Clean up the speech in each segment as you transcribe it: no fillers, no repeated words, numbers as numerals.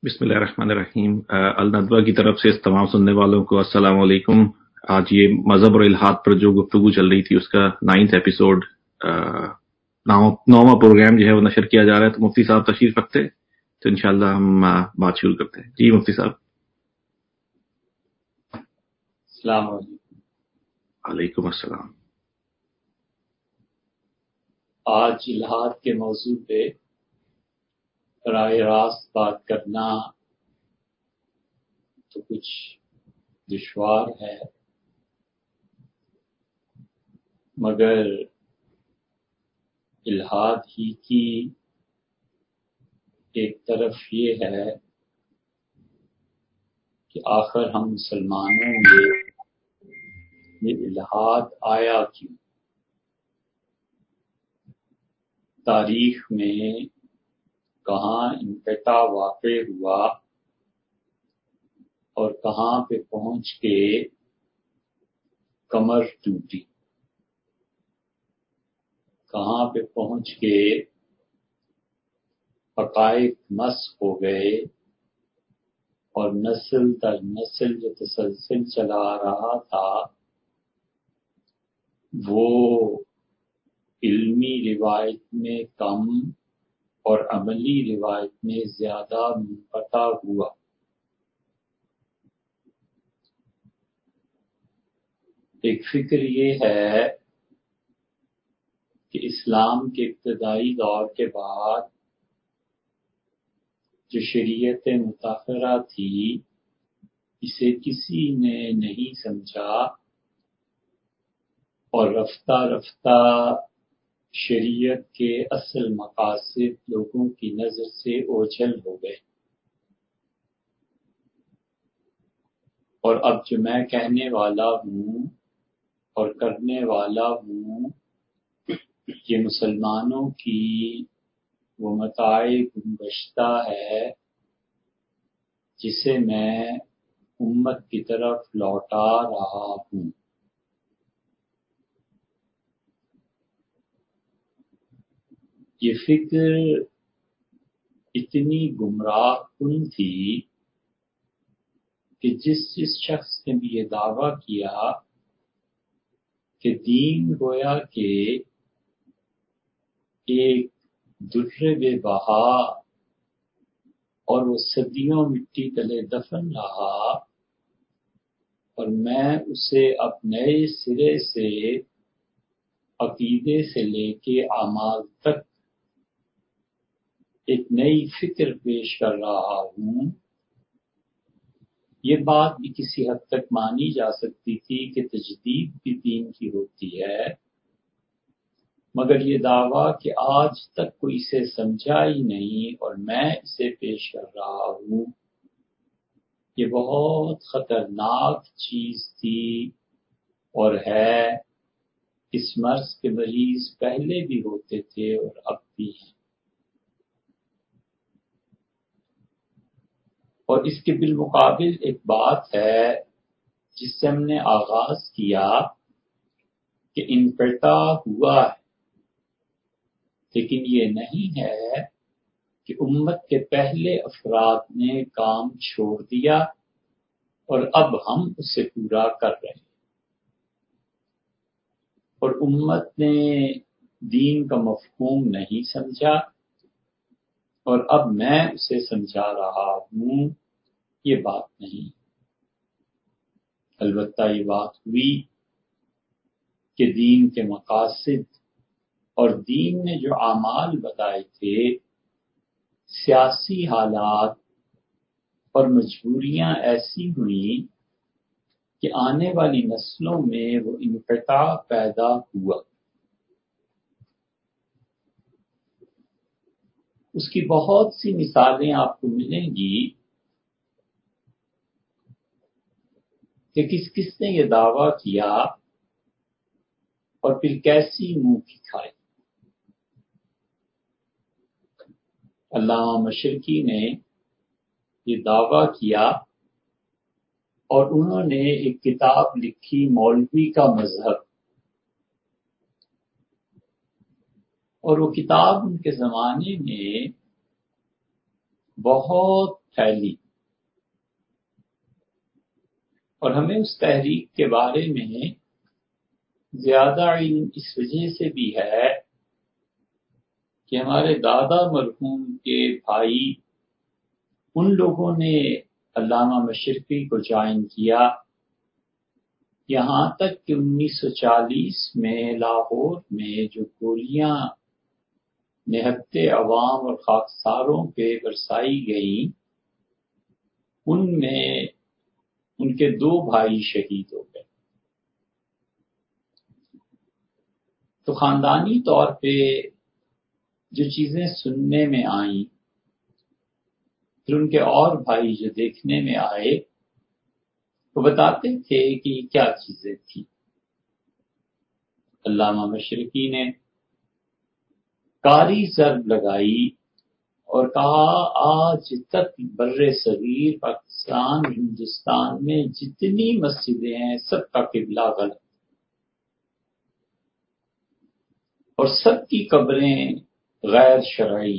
بسم اللہ الرحمن الرحیم۔ الندوہ کی طرف سے تمام سننے والوں کو السلام علیکم۔ آج یہ مذہب اور الحاد پر جو گفتگو چل رہی تھی اس کا 9واں ایپیسوڈ، 9واں پروگرام جو ہے وہ نشر کیا جا رہا ہے۔ تو مفتی صاحب تشریف رکھتے تو انشاءاللہ ہم بات شروع کرتے ہیں۔ جی مفتی صاحب۔ السلام علیکم۔ وعلیکم السلام۔ آج الحاد کے موضوع پہ براہ راست بات کرنا تو کچھ دشوار ہے، مگر الحاد ہی کی ایک طرف یہ ہے کہ آخر ہم مسلمانوں میں یہ الحاد آیا کیوں؟ تاریخ میں کہاں انقطاع واقع ہوا اور کہاں پہ پہنچ کے کمر ٹوٹی، کہاں پہ پہنچ کے حقائق مسخ ہو گئے اور نسل در نسل جو تسلسل چلا رہا تھا وہ علمی روایت میں کم اور عملی روایت میں زیادہ منقطع ہوا۔ ایک فکر یہ ہے کہ اسلام کے ابتدائی دور کے بعد جو شریعت مطہرہ تھی اسے کسی نے نہیں سمجھا اور رفتہ رفتہ شریعت کے اصل مقاصد لوگوں کی نظر سے اوجھل ہو گئے۔ اور اب جو میں کہنے والا ہوں اور کرنے والا ہوں یہ مسلمانوں کی وہ متاع گذشتہ ہے جسے میں امت کی طرف لوٹا رہا ہوں۔ یہ فکر اتنی گمراہ کن تھی کہ جس شخص نے بھی یہ دعویٰ کیا کہ دین گویا کہ ایک در بے بہا اور وہ صدیوں مٹی تلے دفن رہا اور میں اسے اب نئے سرے سے عقیدے سے لے کے اعمال تک ایک نئی فکر پیش کر رہا ہوں، یہ بات بھی کسی حد تک مانی جا سکتی تھی کہ تجدید بھی دین کی ہوتی ہے، مگر یہ دعویٰ کہ آج تک کوئی اسے سمجھا ہی نہیں اور میں اسے پیش کر رہا ہوں، یہ بہت خطرناک چیز تھی اور ہے۔ اس مرض کے مریض پہلے بھی ہوتے تھے اور اب بھی ہیں۔ اور اس کے بالمقابل ایک بات ہے جس سے ہم نے آغاز کیا کہ انقطاع ہوا ہے، لیکن یہ نہیں ہے کہ امت کے پہلے افراد نے کام چھوڑ دیا اور اب ہم اسے پورا کر رہے ہیں، اور امت نے دین کا مفہوم نہیں سمجھا اور اب میں اسے سمجھا رہا ہوں، یہ بات نہیں۔ البتہ یہ بات ہوئی کہ دین کے مقاصد اور دین نے جو اعمال بتائے تھے، سیاسی حالات اور مجبوریاں ایسی ہوئیں کہ آنے والی نسلوں میں وہ انقطاع پیدا ہوا۔ اس کی بہت سی مثالیں آپ کو ملیں گی کہ کس نے یہ دعویٰ کیا اور پھر کیسی منہ کی کھائی۔ علامہ مشرقی نے یہ دعویٰ کیا اور انہوں نے ایک کتاب لکھی مولوی کا مذہب، اور وہ کتاب ان کے زمانے میں بہت پھیلی، اور ہمیں اس تحریک کے بارے میں زیادہ علم اس وجہ سے بھی ہے کہ ہمارے دادا مرحوم کے بھائی ان لوگوں نے علامہ مشرقی کو جوائن کیا، یہاں تک کہ 1940 میں لاہور میں جو گولیاں نہتے عوام اور خاکساروں پہ برسائی گئیں، ان میں ان کے 2 بھائی شہید ہو گئے۔ تو خاندانی طور پہ جو چیزیں سننے میں آئیں، پھر ان کے اور بھائی جو دیکھنے میں آئے، وہ بتاتے تھے کہ یہ کیا چیزیں تھیں۔ علامہ مشرقی نے کاری ضرب لگائی اور کہا آج تک بر صغیر پاکستان ہندوستان میں جتنی مسجدیں ہیں سب کا قبلہ غلط، اور سب کی قبریں غیر شرعی،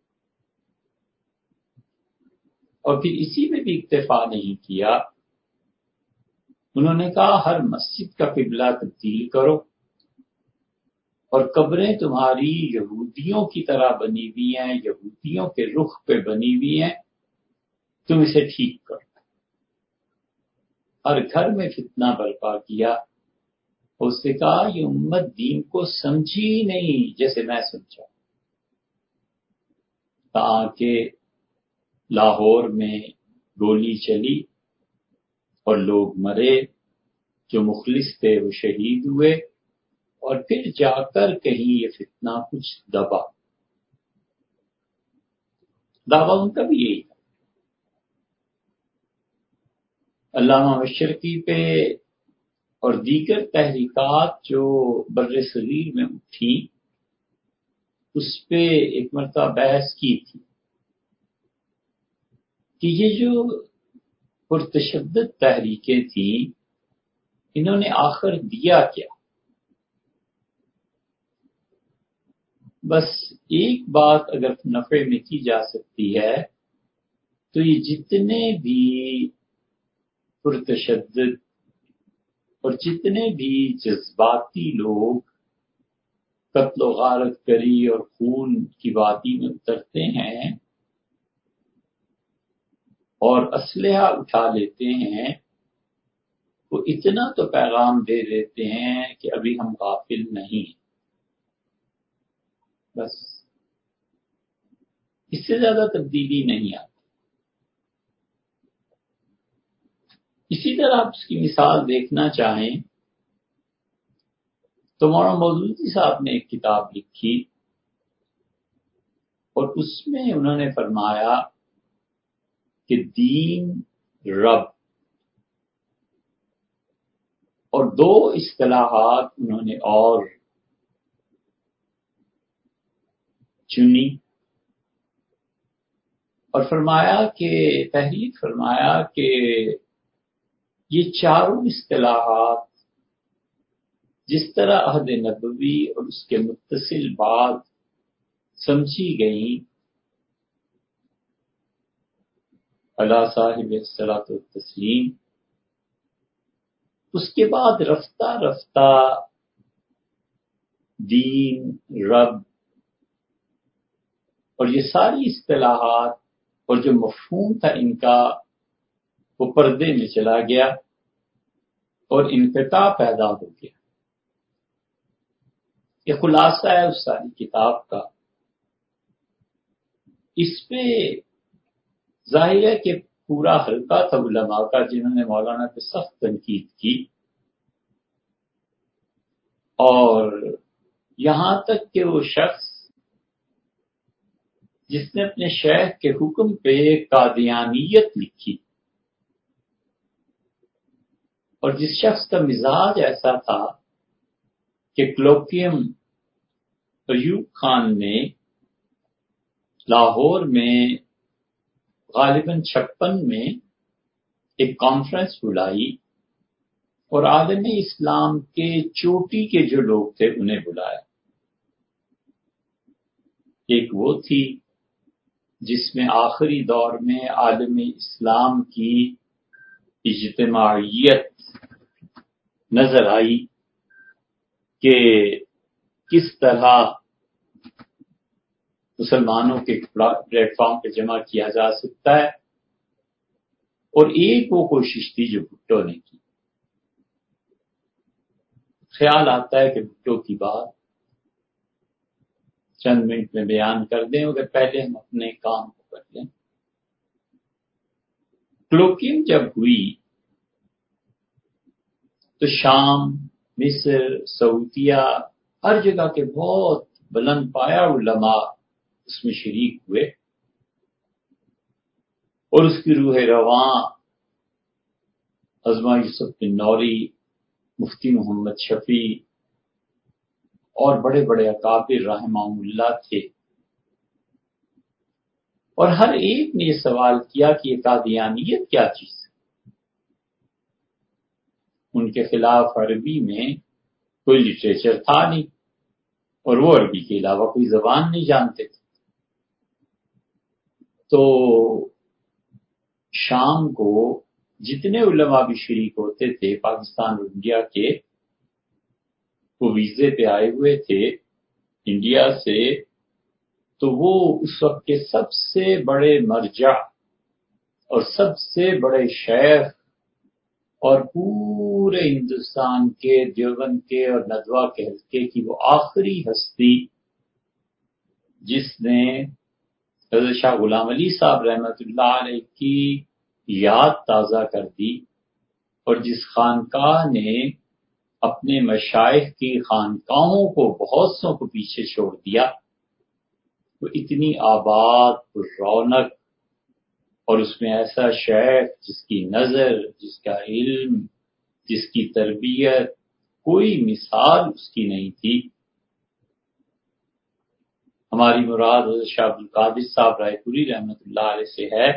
اور پھر اسی میں بھی اکتفا نہیں کیا، انہوں نے کہا ہر مسجد کا قبلہ تبدیل کرو، اور قبریں تمہاری یہودیوں کی طرح بنی ہوئی ہیں، یہودیوں کے رخ پہ بنی ہوئی ہیں، تم اسے ٹھیک کرو۔ ہر گھر میں فتنہ برپا کیا، اس نے کہا یہ امت دین کو سمجھی نہیں جیسے میں سمجھا، تاکہ لاہور میں گولی چلی اور لوگ مرے، جو مخلص تھے وہ شہید ہوئے، اور پھر جا کر کہیں یہ فتنہ کچھ دبا۔ دعویٰ ان کا بھی یہی تھا۔ علامہ مشرقی پہ اور دیگر تحریکات جو بر صغیر میں اٹھی، اس پہ ایک مرتبہ بحث کی تھی کہ یہ جو پرتشدد تحریکیں تھیں، انہوں نے آخر دیا کیا؟ بس ایک بات اگر نفع میں کی جا سکتی ہے تو یہ جتنے بھی پرتشدد اور جتنے بھی جذباتی لوگ قتل و غارت گری اور خون کی وادی میں اترتے ہیں اور اسلحہ اٹھا لیتے ہیں، وہ اتنا تو پیغام دے دیتے ہیں کہ ابھی ہم غافل نہیں، بس اس سے زیادہ تبدیلی نہیں آتی۔ اسی طرح آپ اس کی مثال دیکھنا چاہیں تو مولانا مودودی صاحب نے ایک کتاب لکھی، اور اس میں انہوں نے فرمایا کہ دین، رب، اور 2 اصطلاحات انہوں نے اور چنی، اور فرمایا کہ تحریر فرمایا کہ یہ چاروں اصطلاحات جس طرح عہد نبوی اور اس کے متصل بعد سمجھی گئیں، علی صاحب الصلاۃ والتسلیم، اس کے بعد رفتہ رفتہ دین، رب اور یہ ساری اصطلاحات اور جو مفہوم تھا ان کا وہ پردے میں چلا گیا اور انقطاع پیدا ہو گیا۔ یہ خلاصہ ہے اس ساری کتاب کا۔ اس پہ ظاہر ہے کہ پورا حلقہ تھا علماء کا جنہوں نے مولانا پہ سخت تنقید کی، اور یہاں تک کہ وہ شخص جس نے اپنے شیخ کے حکم پہ قادیانیت لکھی، اور جس شخص کا مزاج ایسا تھا کہ کلوکیم ایوب خان نے لاہور میں غالباً 56 میں ایک کانفرنس بلائی اور عالم اسلام کے چوٹی کے جو لوگ تھے انہیں بلایا۔ ایک وہ تھی جس میں آخری دور میں عالم اسلام کی اجتماعیت نظر آئی کہ کس طرح مسلمانوں کے پلیٹ فارم پہ جمع کیا جا سکتا ہے، اور ایک وہ کوشش تھی جو بھٹو نے کی۔ خیال آتا ہے کہ بھٹو کی بات چند منٹ میں بیان کر دیں، مگر پہلے ہم اپنے کام کو کر لیں۔ کلوکیم جب ہوئی تو شام، مصر، سعودیہ، ہر جگہ کے بہت بلند پایا علماء اس میں شریک ہوئے، اور اس کی روح رواں عظمہ یوسف بن نوری، مفتی محمد شفیع اور بڑے بڑے اکابر رحمہم اللہ تھے، اور ہر ایک نے یہ سوال کیا کہ یہ قادیانیت کیا چیز ہے۔ ان کے خلاف عربی میں کوئی لٹریچر تھا نہیں، اور وہ عربی کے علاوہ کوئی زبان نہیں جانتے تھے۔ تو شام کو جتنے علماء بھی شریک ہوتے تھے پاکستان اور انڈیا کے، وہ ویزے پہ آئے ہوئے تھے انڈیا سے، تو وہ اس وقت کے سب سے بڑے مرجع اور سب سے بڑے شیخ اور پورے ہندوستان کے دیوبند کے اور ندوہ کے حلقے کی وہ آخری ہستی جس نے حضرت شاہ غلام علی صاحب رحمۃ اللہ علیہ کی یاد تازہ کر دی، اور جس خانقاہ نے اپنے مشائخ کی خانقاہوں کو بہت سوں کو پیچھے چھوڑ دیا، وہ اتنی آباد پر رونق، اور اس میں ایسا شیخ جس کی نظر، جس کا علم، جس کی تربیت کوئی مثال اس کی نہیں تھی۔ ہماری مراد حضرت شاہ عبدالقادر صاحب رائے پوری رحمۃ اللہ علیہ سے ہے۔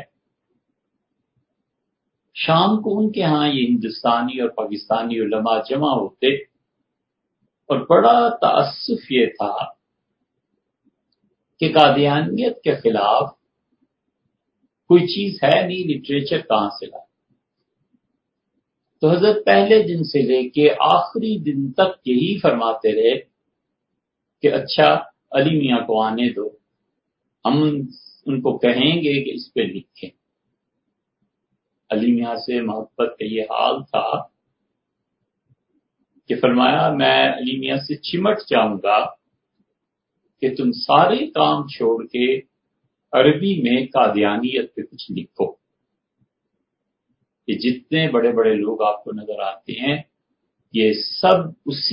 شام کو ان کے ہاں یہ ہندوستانی اور پاکستانی علماء جمع ہوتے، اور بڑا تأسف یہ تھا کہ قادیانیت کے خلاف کوئی چیز ہے نہیں، لٹریچر کہاں سے لائے؟ تو حضرت پہلے دن سے لے کے آخری دن تک یہی فرماتے رہے کہ اچھا علی میاں کو آنے دو، ہم ان کو کہیں گے کہ اس پہ لکھیں۔ علی میاں سے محبت کا یہ حال تھا کہ فرمایا میں علی میاں سے چمٹ جاؤں گا کہ تم سارے کام چھوڑ کے عربی میں قادیانیت پہ کچھ لکھو۔ یہ جتنے بڑے بڑے لوگ آپ کو نظر آتے ہیں یہ سب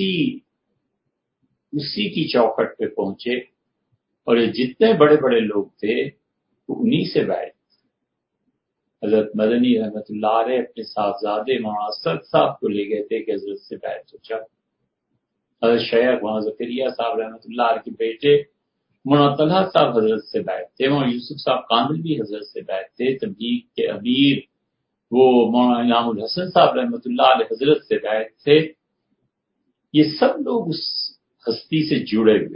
اسی کی چوکھٹ پہ پہنچے، اور یہ جتنے بڑے بڑے لوگ تھے وہ انہی سے بیٹھ۔ حضرت مدنی رحمت اللہ علیہ اپنے صاحبزادے مولانا اسد صاحب کو لے گئے تھے کہ حضرت سے بیٹھ سوچا۔ حضرت شیخ مولانا زکریا صاحب رحمت اللہ علیہ کے بیٹے مولانا طلحہ صاحب حضرت سے بیٹھ تھے، مولانا یوسف صاحب کاندلوی حضرت سے بیٹھ تھے، تبلیغ کے امیر وہ مولانا انعام الحسن صاحب رحمت اللہ علیہ حضرت سے بیٹھ تھے۔ یہ سب لوگ اس ہستی سے جڑے ہوئے۔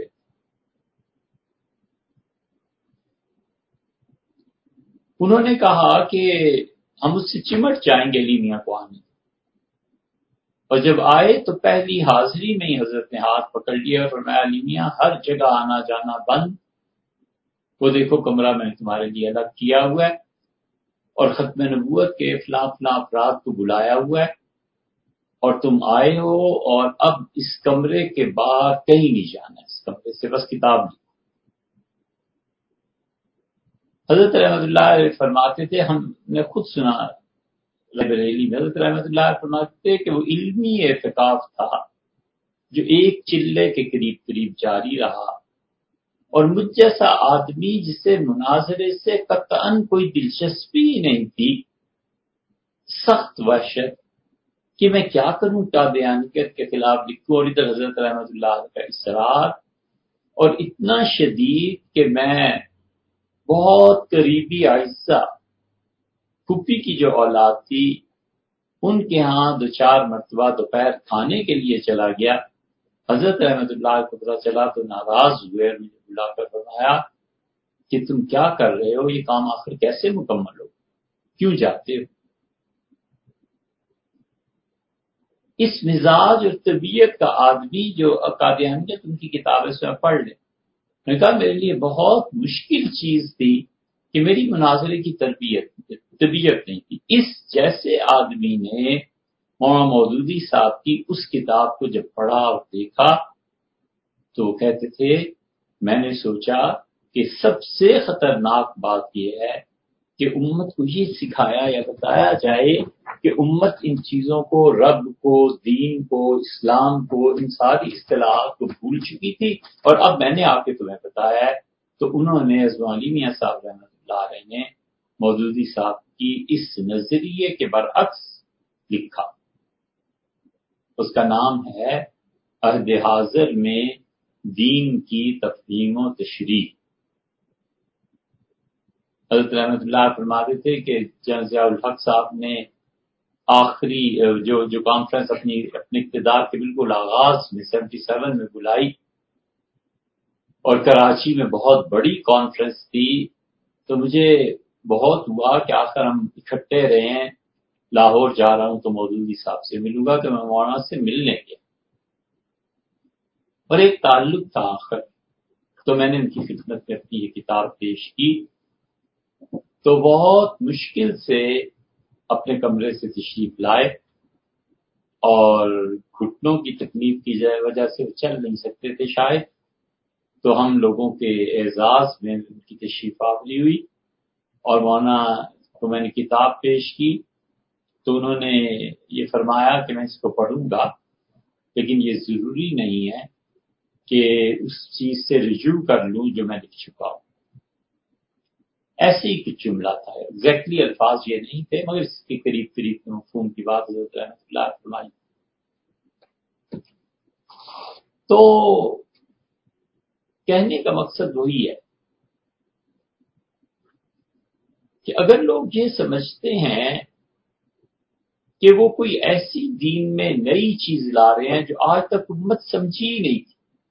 انہوں نے کہا کہ ہم اس سے چمٹ جائیں گے علی میاں کو آنے، اور جب آئے تو پہلی حاضری میں ہی حضرت نے ہاتھ پکڑ لیا اور فرمایا علی میاں ہر جگہ آنا جانا بند، وہ دیکھو کمرہ میں نے تمہارے لیے الگ کیا ہوا ہے، اور ختم نبوت کے فلاں فلاں افراد کو بلایا ہوا ہے، اور تم آئے ہو، اور اب اس کمرے کے باہر کہیں نہیں جانا، اس کمرے سے بس کتاب لکھو۔ حضرت رحمت اللہ علیہ فرماتے تھے، ہم نے خود سنا بریلی میں، حضرت رحمت اللہ علیہ فرماتے تھے کہ وہ علمی اعتکاف تھا جو ایک چلے کے قریب قریب جاری رہا، اور مجھ جیسا آدمی جسے مناظرے سے قطعاً کوئی دلچسپی ہی نہیں تھی، سخت وحشت کہ میں کیا کروں، قادیانیت کے خلاف لکھوں، اور ادھر حضرت رحمت اللہ علیہ کا اصرار، اور اتنا شدید کہ میں بہت قریبی اعزا پھوپھی کی جو اولاد تھی ان کے ہاں 2-4 مرتبہ دوپہر کھانے کے لیے چلا گیا۔ حضرت رحمت اللہ کو پتہ چلا تو ناراض ہوئے، اور مجھے بلا کر فرمایا کہ تم کیا کر رہے ہو، یہ کام آخر کیسے مکمل ہو، کیوں جاتے ہو؟ اس مزاج اور طبیعت کا آدمی جو قادیانیت ان کی کتابیں سے پڑھ لے. میں نے کہا میرے لیے بہت مشکل چیز تھی کہ میری مناظرے کی طبیعت نہیں تھی. اس جیسے آدمی نے مولانا مودودی صاحب کی اس کتاب کو جب پڑھا اور دیکھا تو کہتے تھے میں نے سوچا کہ سب سے خطرناک بات یہ ہے کہ امت کو یہ سکھایا یا بتایا جائے کہ امت ان چیزوں کو، رب کو، دین کو، اسلام کو، ان ساری اصطلاحات کو بھول چکی تھی، اور اب میں نے آ کے تمہیں بتایا ہے. تو انہوں نے عثمانی میاں صاحب رحمۃ اللہ علیہ نے مودودی صاحب کی اس نظریے کے برعکس لکھا. اس کا نام ہے عہد حاضر میں دین کی تفہیم و تشریح. حضرت رحمۃ اللہ فرماتے تھے کہ جنرل ضیاء الحق صاحب نے آخری جو کانفرنس اپنے اقتدار کے بالکل آغاز میں 77 میں بلائی اور کراچی میں بہت بڑی کانفرنس تھی، تو مجھے بہت ہوا کہ آخر ہم اکٹھے رہے ہیں. لاہور جا رہا ہوں تو مودودی صاحب سے ملوں گا کہ میں مولانا سے ملنے گیا اور ایک تعلق تھا آخر. تو میں نے ان کی خدمت میں اپنی یہ کتاب پیش کی تو بہت مشکل سے اپنے کمرے سے تشریف لائے اور گھٹنوں کی تکلیف کی وجہ سے وہ چل نہیں سکتے تھے شاید. تو ہم لوگوں کے اعزاز میں ان کی تشریف آوری ہوئی اور مولانا کو میں نے کتاب پیش کی تو انہوں نے یہ فرمایا کہ میں اس کو پڑھوں گا لیکن یہ ضروری نہیں ہے کہ اس چیز سے رجوع کر لوں جو میں لکھ چکا ہوں. ایسے ہی کچھ جملہ تھا، ایگزیکٹلی الفاظ یہ نہیں تھے مگر اس کے قریب قریب مفہوم کی بات حضرت رحمۃ اللہ فرمائی. تو کہنے کا مقصد وہی ہے کہ اگر لوگ یہ سمجھتے ہیں کہ وہ کوئی ایسی دین میں نئی چیز لا رہے ہیں جو آج تک امت سمجھی ہی نہیں تھی،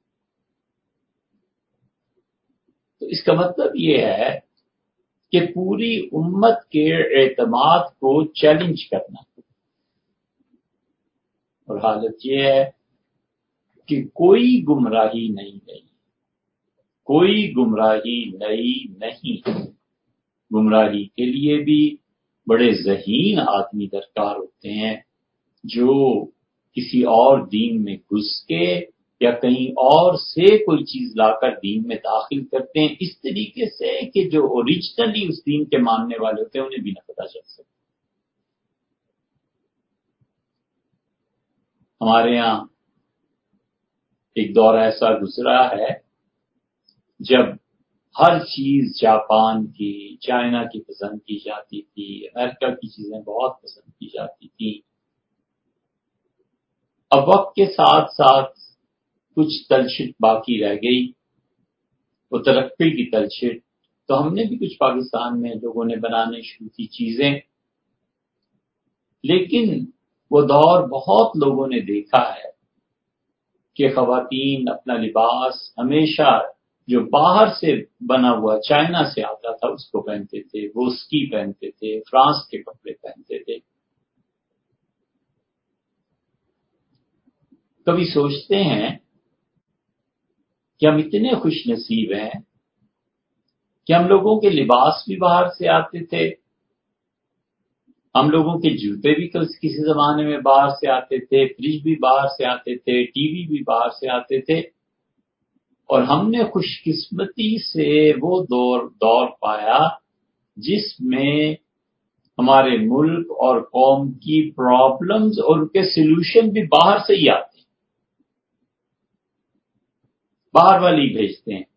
تو اس کا مطلب یہ ہے کہ پوری امت کے اعتماد کو چیلنج کرنا. اور حالت یہ ہے کہ کوئی گمراہی نہیں، کوئی گمراہی نئی نہیں. گمراہی کے لیے بھی بڑے ذہین آدمی درکار ہوتے ہیں جو کسی اور دین میں گھس کے یا کہیں اور سے کوئی چیز لا کر دین میں داخل کرتے ہیں اس طریقے سے کہ جو اوریجنلی اس دین کے ماننے والے ہوتے ہیں انہیں بھی نہ پتہ چل سکے. ہمارے ہاں ایک دور ایسا گزرا ہے جب ہر چیز جاپان کی، چائنا کی پسند کی جاتی تھی، امریکہ کی چیزیں بہت پسند کی جاتی تھی. اب وقت کے ساتھ ساتھ کچھ تلچھٹ باقی رہ گئی، وہ ترقی کی تلچھٹ. تو ہم نے بھی کچھ پاکستان میں لوگوں نے بنانے شروع کی چیزیں، لیکن وہ دور بہت لوگوں نے دیکھا ہے کہ خواتین اپنا لباس ہمیشہ جو باہر سے بنا ہوا چائنا سے آتا تھا اس کو پہنتے تھے، وہ اسکی پہنتے تھے، فرانس کے کپڑے پہنتے تھے. کبھی سوچتے ہیں کہ ہم اتنے خوش نصیب ہیں کہ ہم لوگوں کے لباس بھی باہر سے آتے تھے، ہم لوگوں کے جوتے بھی کسی زمانے میں باہر سے آتے تھے، فریج بھی باہر سے آتے تھے، ٹی وی بھی باہر سے آتے تھے، اور ہم نے خوش قسمتی سے وہ دور پایا جس میں ہمارے ملک اور قوم کی پرابلمز اور ان کے سلوشن بھی باہر سے ہی آتے ہیں، باہر والی بھیجتے ہیں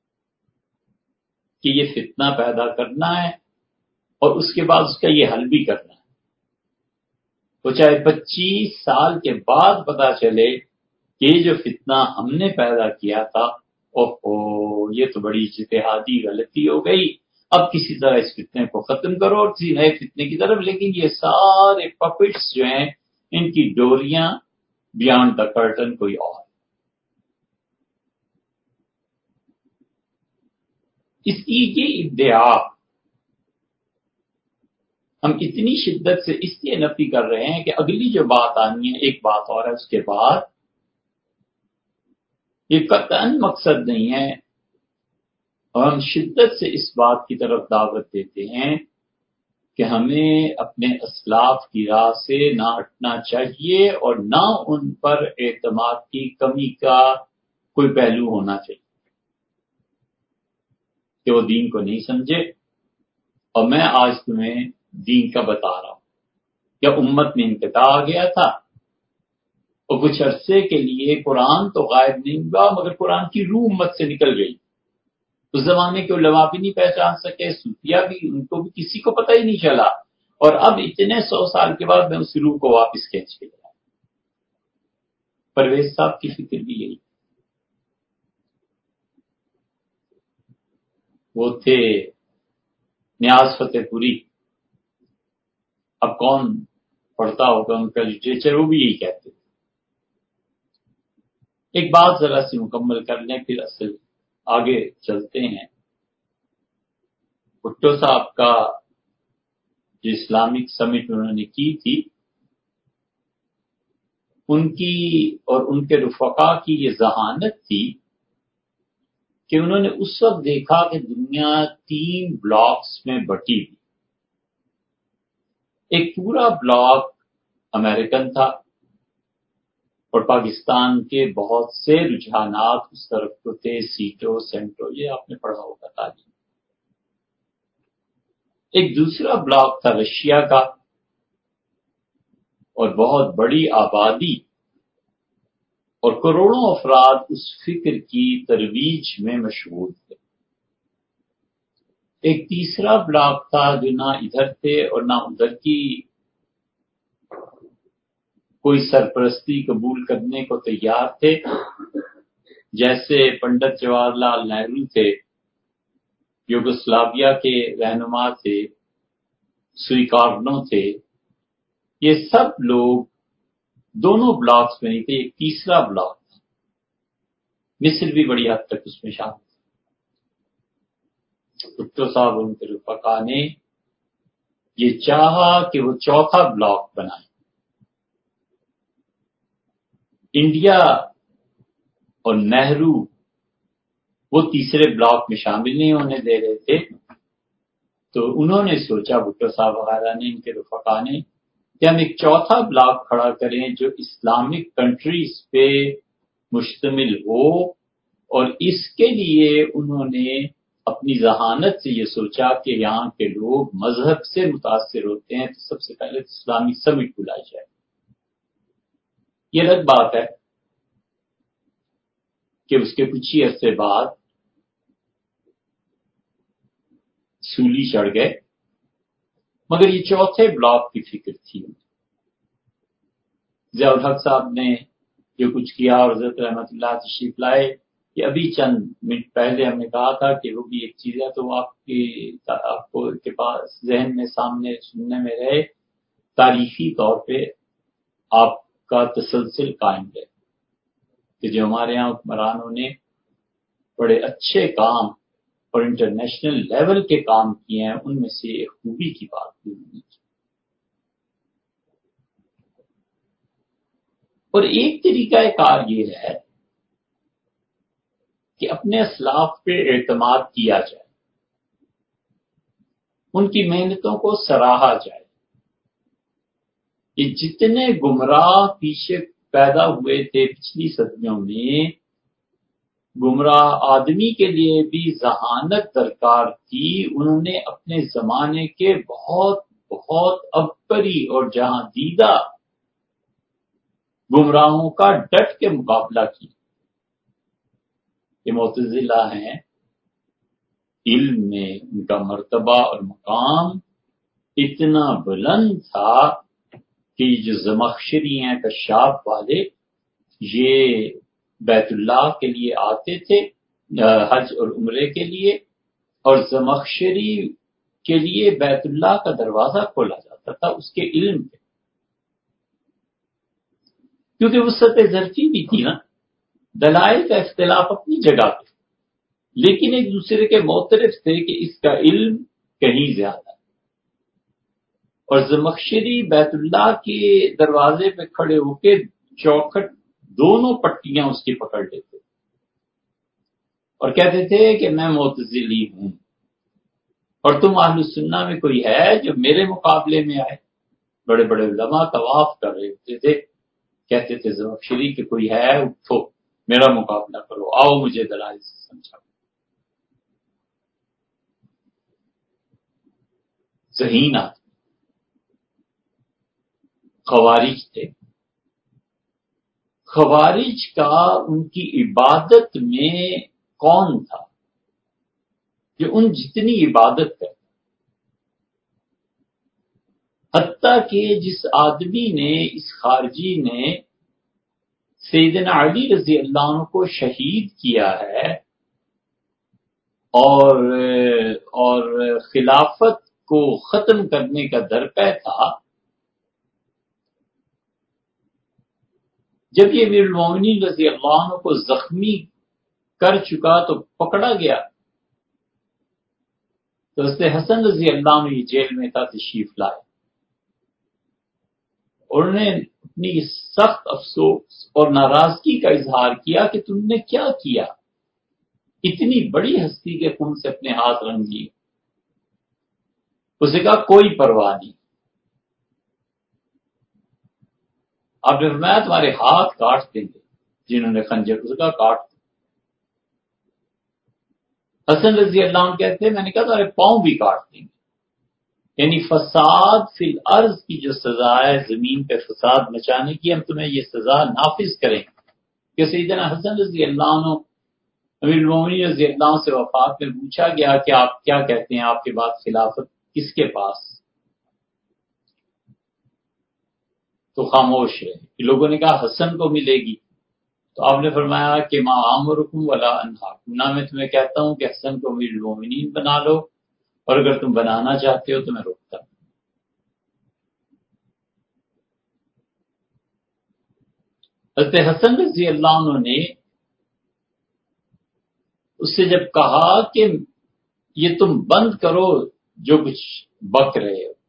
کہ یہ فتنہ پیدا کرنا ہے اور اس کے بعد اس کا یہ حل بھی کرنا ہے. وہ چاہے 25 سال کے بعد پتا چلے کہ یہ جو فتنہ ہم نے پیدا کیا تھا اوہ یہ تو بڑی اجتہادی غلطی ہو گئی، اب کسی طرح اس فتنے کو ختم کرو اور کسی نئے فتنے کی طرف. لیکن یہ سارے پپٹس جو ہیں ان کی ڈوریاں بیانڈ دا کرٹن کوئی اور. اس کی یہ ادعا ہم اتنی شدت سے اس لیے نفی کر رہے ہیں کہ اگلی جو بات آنی ہے ایک بات اور ہے اس کے بعد، یہ قطعاً مقصد نہیں ہے، اور ہم شدت سے اس بات کی طرف دعوت دیتے ہیں کہ ہمیں اپنے اسلاف کی راہ سے نہ ہٹنا چاہیے اور نہ ان پر اعتماد کی کمی کا کوئی پہلو ہونا چاہیے کہ وہ دین کو نہیں سمجھے۔ اور میں آج تمہیں دین کا بتا رہا ہوں، کیا امت میں انقطاع آ گیا تھا، اور کچھ عرصے کے لیے قرآن تو غائب نہیں ہوا مگر قرآن کی روح امت سے نکل گئی۔ اس زمانے کے علماء بھی نہیں پہچان سکے، صوفیہ بھی، ان کو بھی کسی کو پتہ ہی نہیں چلا، اور اب اتنے 100 سال کے بعد میں اس روح کو واپس کھینچ کے لایا۔ پرویز صاحب کی فکر بھی یہی، وہ تھے نیاز فتح پوری، اب کون پڑھتا ہوگا ان کا لٹریچر، وہ بھی یہی کہتے تھے۔ ایک بات ذرا سی مکمل کر لیں پھر اصل آگے چلتے ہیں۔ بھٹو صاحب کا جو اسلامک سمٹ انہوں نے کی تھی، ان کی اور ان کے رفقا کی یہ ذہانت تھی کہ انہوں نے اس وقت دیکھا کہ دنیا 3 بلاکس میں بٹی ہوئی، ایک پورا بلاک امریکن تھا اور پاکستان کے بہت سے رجحانات اس طرف کو تھے، سیٹوں سینٹوں، یہ آپ نے پڑھا ہوگا تعلیم۔ ایک دوسرا بلاک تھا رشیا کا، اور بہت بڑی آبادی اور کروڑوں افراد اس فکر کی ترویج میں مشغول تھے۔ ایک تیسرا بلاک تھا جو نہ ادھر تھے اور نہ ادھر کی کوئی سرپرستی قبول کرنے کو تیار تھے، جیسے پنڈت جواہر لال نہرو تھے، یوگوسلاویا کے رہنما تھے، سویکارنو تھے، یہ سب لوگ دونوں بلاکس میں نہیں تھے، ایک تیسرا بلاک تھا، مصر بھی بڑی حد تک اس میں شامل تھا۔ بھٹو صاحب اور ان کے رفقا نے یہ چاہا کہ وہ چوتھا بلاک بنائیں۔ انڈیا اور نہرو وہ تیسرے بلاک میں شامل نہیں ہونے دے رہے تھے، تو انہوں نے سوچا، بھٹو صاحب وغیرہ نے، ان کے رفقا نے، کہ ہم ایک چوتھا بلاک کھڑا کریں جو اسلامک کنٹریز پہ مشتمل ہو، اور اس کے لیے انہوں نے اپنی ذہانت سے یہ سوچا کہ یہاں کے لوگ مذہب سے متاثر ہوتے ہیں، تو سب سے پہلے اسلامی سمٹ بلائی جائے۔ یہ الگ بات ہے کہ اس کے کچھ ہی عرصے بعد سولی چڑھ گئے، مگر یہ چوتھے بلاک کی فکر تھی۔ ضیاء الحق صاحب نے جو کچھ کیا اور حضرت رحمت اللہ تشریف لائے، یہ ابھی چند منٹ پہلے ہم نے کہا تھا کہ وہ بھی ایک چیز ہے، تو وہ آپ کو کے پاس ذہن میں سامنے سننے میں رہے، تاریخی طور پہ آپ کا تسلسل قائم رہے کہ جو ہمارے یہاں حکمرانوں نے بڑے اچھے کام اور انٹرنیشنل لیول کے کام کیے ہیں، ان میں سے ایک خوبی کی بات ہوئی۔ اور ایک طریقہ کار یہ ہے کہ اپنے اسلاف پہ اعتماد کیا جائے، ان کی محنتوں کو سراہا جائے۔ یہ جتنے گمراہ پیچھے پیدا ہوئے تھے پچھلی صدیوں میں، گمراہ آدمی کے لیے بھی ذہانت درکار تھی، انہوں نے اپنے زمانے کے بہت بہت عبقری اور جہاں دیدہ گمراہوں کا ڈٹ کے مقابلہ کیا۔ یہ معتزلہ ہیں، علم میں ان کا مرتبہ اور مقام اتنا بلند تھا کہ یہ جو زمخشری ہیں کشاف والے، یہ بیت اللہ کے لیے آتے تھے حج اور عمرے کے لیے، اور زمخشری کے لیے بیت اللہ کا دروازہ کھولا جاتا تھا اس کے علم پہ، کیونکہ وسعت ظرفی بھی تھی نا، دلائل کا اختلاف اپنی جگہ پہ، لیکن ایک دوسرے کے معترف تھے کہ اس کا علم کہیں زیادہ. اور زمخشری بیت اللہ کے دروازے پہ کھڑے ہو کے چوکھٹ دونوں پٹیاں اس کی پکڑ لیتے اور کہتے تھے کہ میں معتزلی ہوں اور تم اہل السنہ میں کوئی ہے جو میرے مقابلے میں آئے. بڑے بڑے علماء طواف کر رہے ہوتے تھے، کہتے تھے زمخشری کہ کوئی ہے اٹھو میرا مقابلہ کرو، آؤ مجھے دلائل سے سمجھاؤ. ذہین آدمی خوارج تھے. خوارج کا ان کی عبادت میں کون تھا جو ان جتنی عبادت کرتا، حتیٰ کہ جس آدمی نے، اس خارجی نے سیدنا علی رضی اللہ عنہ کو شہید کیا ہے اور خلافت کو ختم کرنے کا درپے تھا، جب یہ امیر المومنین رضی اللہ عنہ کو زخمی کر چکا تو پکڑا گیا تو حضرت حسن رضی اللہ عنہ یہ جیل میں تھا، تشریف لائے. انہوں نے اپنی سخت افسوس اور ناراضگی کا اظہار کیا کہ تم نے کیا کیا، اتنی بڑی ہستی کے خون سے اپنے ہاتھ رنگ لیے. اسے کہا کوئی پرواہ نہیں. آپ نے فرمایا تمہارے ہاتھ کاٹ دیں گے جنہوں نے خنجر، اسے کہا کاٹ دیں. حسن رضی اللہ عنہ کہتے ہیں میں نے کہا تمہارے پاؤں بھی کاٹ دیں گے. یعنی فساد فی الارض کی جو سزا ہے، زمین پہ فساد مچانے کی، ہم تمہیں یہ سزا نافذ کریں گے. کہ سیدنا حسن رضی اللہ عنہ امیر المومنین رضی اللہ عنہ سے وفات میں پوچھا گیا کہ آپ کیا کہتے ہیں، آپ کے بعد خلافت کس کے پاس؟ تو خاموش رہے. لوگوں نے کہا حسن کو ملے گی. تو آپ نے فرمایا کہ ما آمرکم ولا انہاکم، نہ میں تمہیں کہتا ہوں کہ حسن کو امیر المومنین بنا لو، اور اگر تم بنانا چاہتے ہو تو میں روکتا ہوں. حضرت حسن رضی اللہ عنہ نے اس سے جب کہا کہ یہ تم بند کرو جو کچھ بک رہے ہو،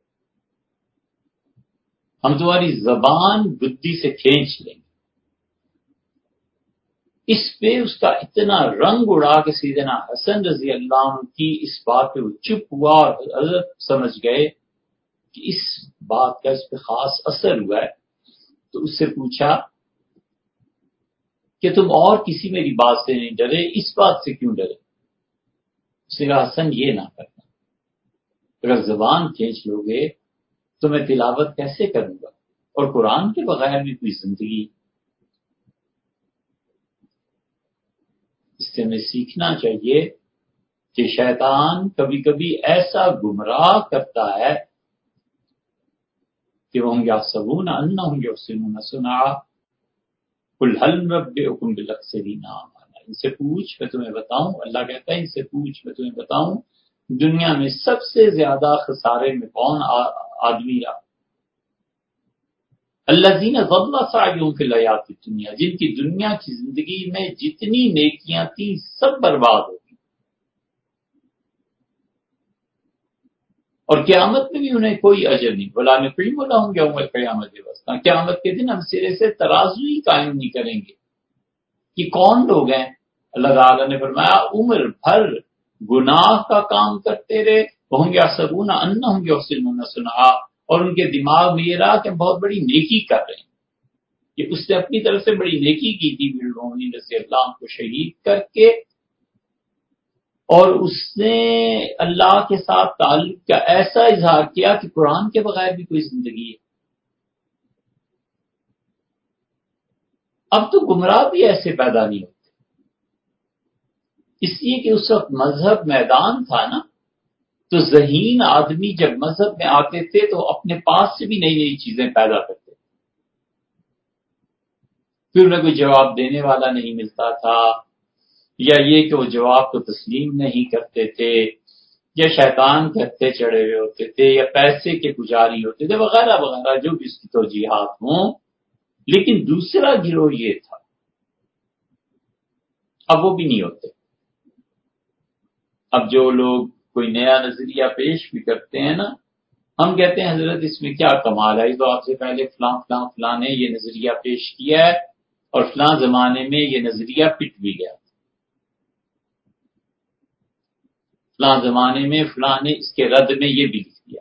ہم تمہاری زبان گدی سے کھینچ لیں گے، اس پہ اس کا اتنا رنگ اڑا کہ سیدنا حسن رضی اللہ عنہ کی اس بات پہ وہ چپ ہوا اور حضرت سمجھ گئے کہ اس بات کا اس پہ خاص اثر ہوا ہے. تو اس سے پوچھا کہ تم اور کسی میری بات سے نہیں ڈرے، اس بات سے کیوں ڈرے؟ اس نے کہا حسن یہ نہ کرنا، اگر زبان کھینچ لو گے تو میں تلاوت کیسے کروں گا، اور قرآن کے بغیر بھی کوئی زندگی. اس سے ہمیں سیکھنا چاہیے کہ شیطان کبھی کبھی ایسا گمراہ کرتا ہے کہ وہ یحسبون انہم یحسنون صنعا قل هل ننبئکم بالاخسرین اعمالا. ان سے پوچھ میں تمہیں بتاؤں، اللہ کہتا ہے ان سے پوچھ میں تمہیں بتاؤں دنیا میں سب سے زیادہ خسارے میں کون آدمی رہا؟ الذین ضل سعیہم فی الحیاۃ الدنیا، جن کی دنیا کی زندگی میں جتنی نیکیاں تھیں سب برباد ہو گئی، اور قیامت میں بھی انہیں کوئی اجر نہیں. ولا نقیم لہم یوم القیامۃ وزنا، قیامت کے دن ہم سرے سے ترازو ہی قائم نہیں کریں گے. یہ کون لوگ ہیں؟ اللہ تعالیٰ نے فرمایا عمر بھر گناہ کا کام کرتے رہے، وہم یحسبون انہم یحسنون صنعا، اور ان کے دماغ میں یہ رہا کہ ہم بہت بڑی نیکی کر رہے ہیں. کہ اس نے اپنی طرف سے بڑی نیکی کی تھی امیر المومنین رضی اللہ عنہ کو شہید کر کے، اور اس نے اللہ کے ساتھ تعلق کا ایسا اظہار کیا کہ قرآن کے بغیر بھی کوئی زندگی ہے. اب تو گمراہ بھی ایسے پیدا نہیں ہوتے، اس لیے کہ اس وقت مذہب میدان تھا نا. تو ذہین آدمی جب مذہب میں آتے تھے تو اپنے پاس سے بھی نئی نئی چیزیں پیدا کرتے تھے، پھر انہیں کوئی جواب دینے والا نہیں ملتا تھا، یا یہ کہ وہ جواب کو تسلیم نہیں کرتے تھے، یا شیطان کے ہتھے چڑھے ہوئے ہوتے تھے، یا پیسے کے پجاری ہوتے تھے، وغیرہ وغیرہ جو بھی اس کی توجیحات ہوں. لیکن دوسرا گروہ یہ تھا، اب وہ بھی نہیں ہوتے. اب جو لوگ کوئی نیا نظریہ پیش بھی کرتے ہیں نا، ہم کہتے ہیں حضرت اس میں کیا کمال ہے، تو آپ سے پہلے فلاں فلاں فلاں نے یہ نظریہ پیش کیا ہے اور فلاں زمانے میں یہ نظریہ پٹ بھی گیا، فلاں زمانے میں فلاں نے اس کے رد میں یہ بھی لکھ دیا۔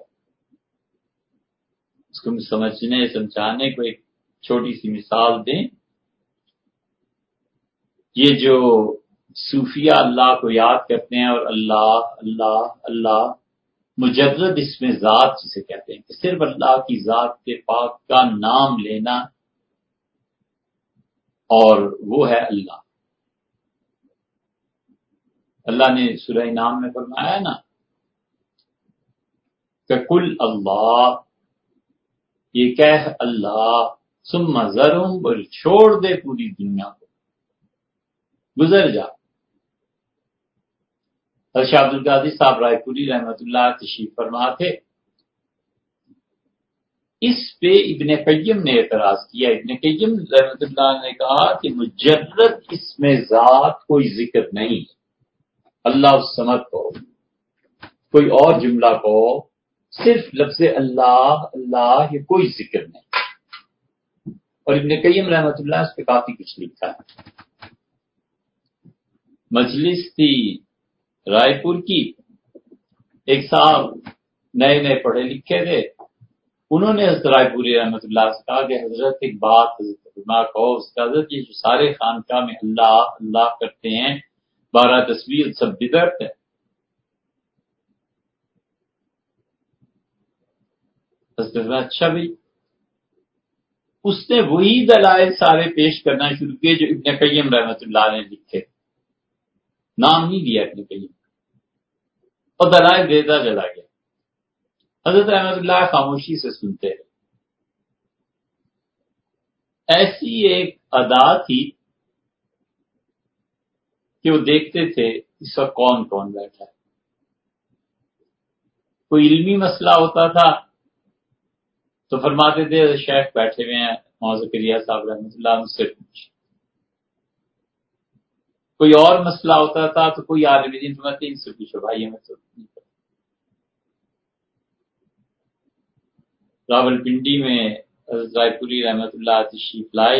اس کو سمجھنے سمجھانے کو ایک چھوٹی سی مثال دیں، یہ جو صوفیہ اللہ کو یاد کرتے ہیں اور اللہ اللہ اللہ مجرد اس میں ذات جسے کہتے ہیں کہ صرف اللہ کی ذات کے پاک کا نام لینا، اور وہ ہے اللہ۔ اللہ نے سورہ نام میں فرمایا نا کہ کل اللہ، یہ کہہ اللہ، ثم ذرہم، اور چھوڑ دے پوری دنیا کو، گزر جا۔ شاہ عبد القادر صاحب رائے پوری رحمۃ اللہ تشریف فرما تھے، اس پہ ابن قیم نے اعتراض کیا۔ ابن قیم رحمۃ اللہ نے کہا کہ مجرد اس میں ذات کوئی ذکر نہیں، اللہ الصمد کو کوئی اور جملہ کو، صرف لفظ اللہ اللہ، یہ کوئی ذکر نہیں۔ اور ابن قیم رحمۃ اللہ اس پہ کافی کچھ لکھا ہے۔ مجلس تھی رائے پور کی، ایک صاحب نئے نئے پڑھے لکھے تھے، انہوں نے حضرت رائے پوری رحمۃ اللہ سے کہا کہ حضرت ایک بات کہو، اس کا حضرت یہ جو سارے خانقاہ میں اللہ اللہ کرتے ہیں، 12 تصویر، سب بدعت ہے۔ حضرت اچھا بھائی، اس نے وہی دلائل سارے پیش کرنا شروع کیے جو ابن قیم رحمۃ اللہ نے لکھے، نام نہیں دیا ابن قیم، اور دلائل دیتا چلا گیا۔ حضرت رحمۃ اللہ خاموشی سے سنتے رہے۔ ایسی ایک ادا تھی کہ وہ دیکھتے تھے اس وقت کون کون بیٹھا ہے۔ کوئی علمی مسئلہ ہوتا تھا تو فرماتے تھے شیخ بیٹھے ہوئے ہیں مولانا زکریا صاحب رحمۃ اللہ، ان سے پوچھ۔ کوئی اور مسئلہ ہوتا تھا تو کوئی عالم دین فرماتے ان سے پوچھو، بھائی ہمیں تو نہیں پتا۔ راول پنڈی میں حضرت رائے پوری رحمۃ اللہ تشریف لائے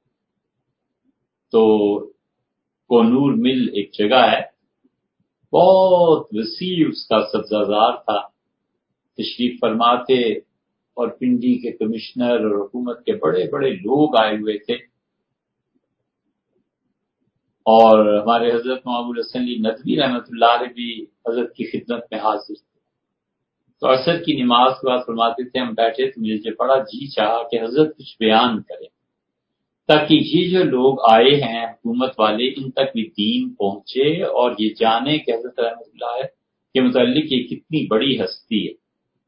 تو کونور مل ایک جگہ ہے، بہت وسیع اس کا سبزہ زار تھا، تشریف فرماتے، اور پنڈی کے کمشنر اور حکومت کے بڑے بڑے لوگ آئے ہوئے تھے، اور ہمارے حضرت محمود حسن علی ندوی رحمۃ اللہ علیہ بھی حضرت کی خدمت میں حاضر تھے۔ تو عصر کی نماز کے بعد فرماتے تھے ہم بیٹھے تو مجھے بڑا جی چاہا کہ حضرت کچھ بیان کریں تاکہ یہ جو لوگ آئے ہیں حکومت والے، ان تک بھی دین پہنچے اور یہ جانے کہ حضرت رحمۃ اللہ کے متعلق یہ کتنی بڑی ہستی ہے۔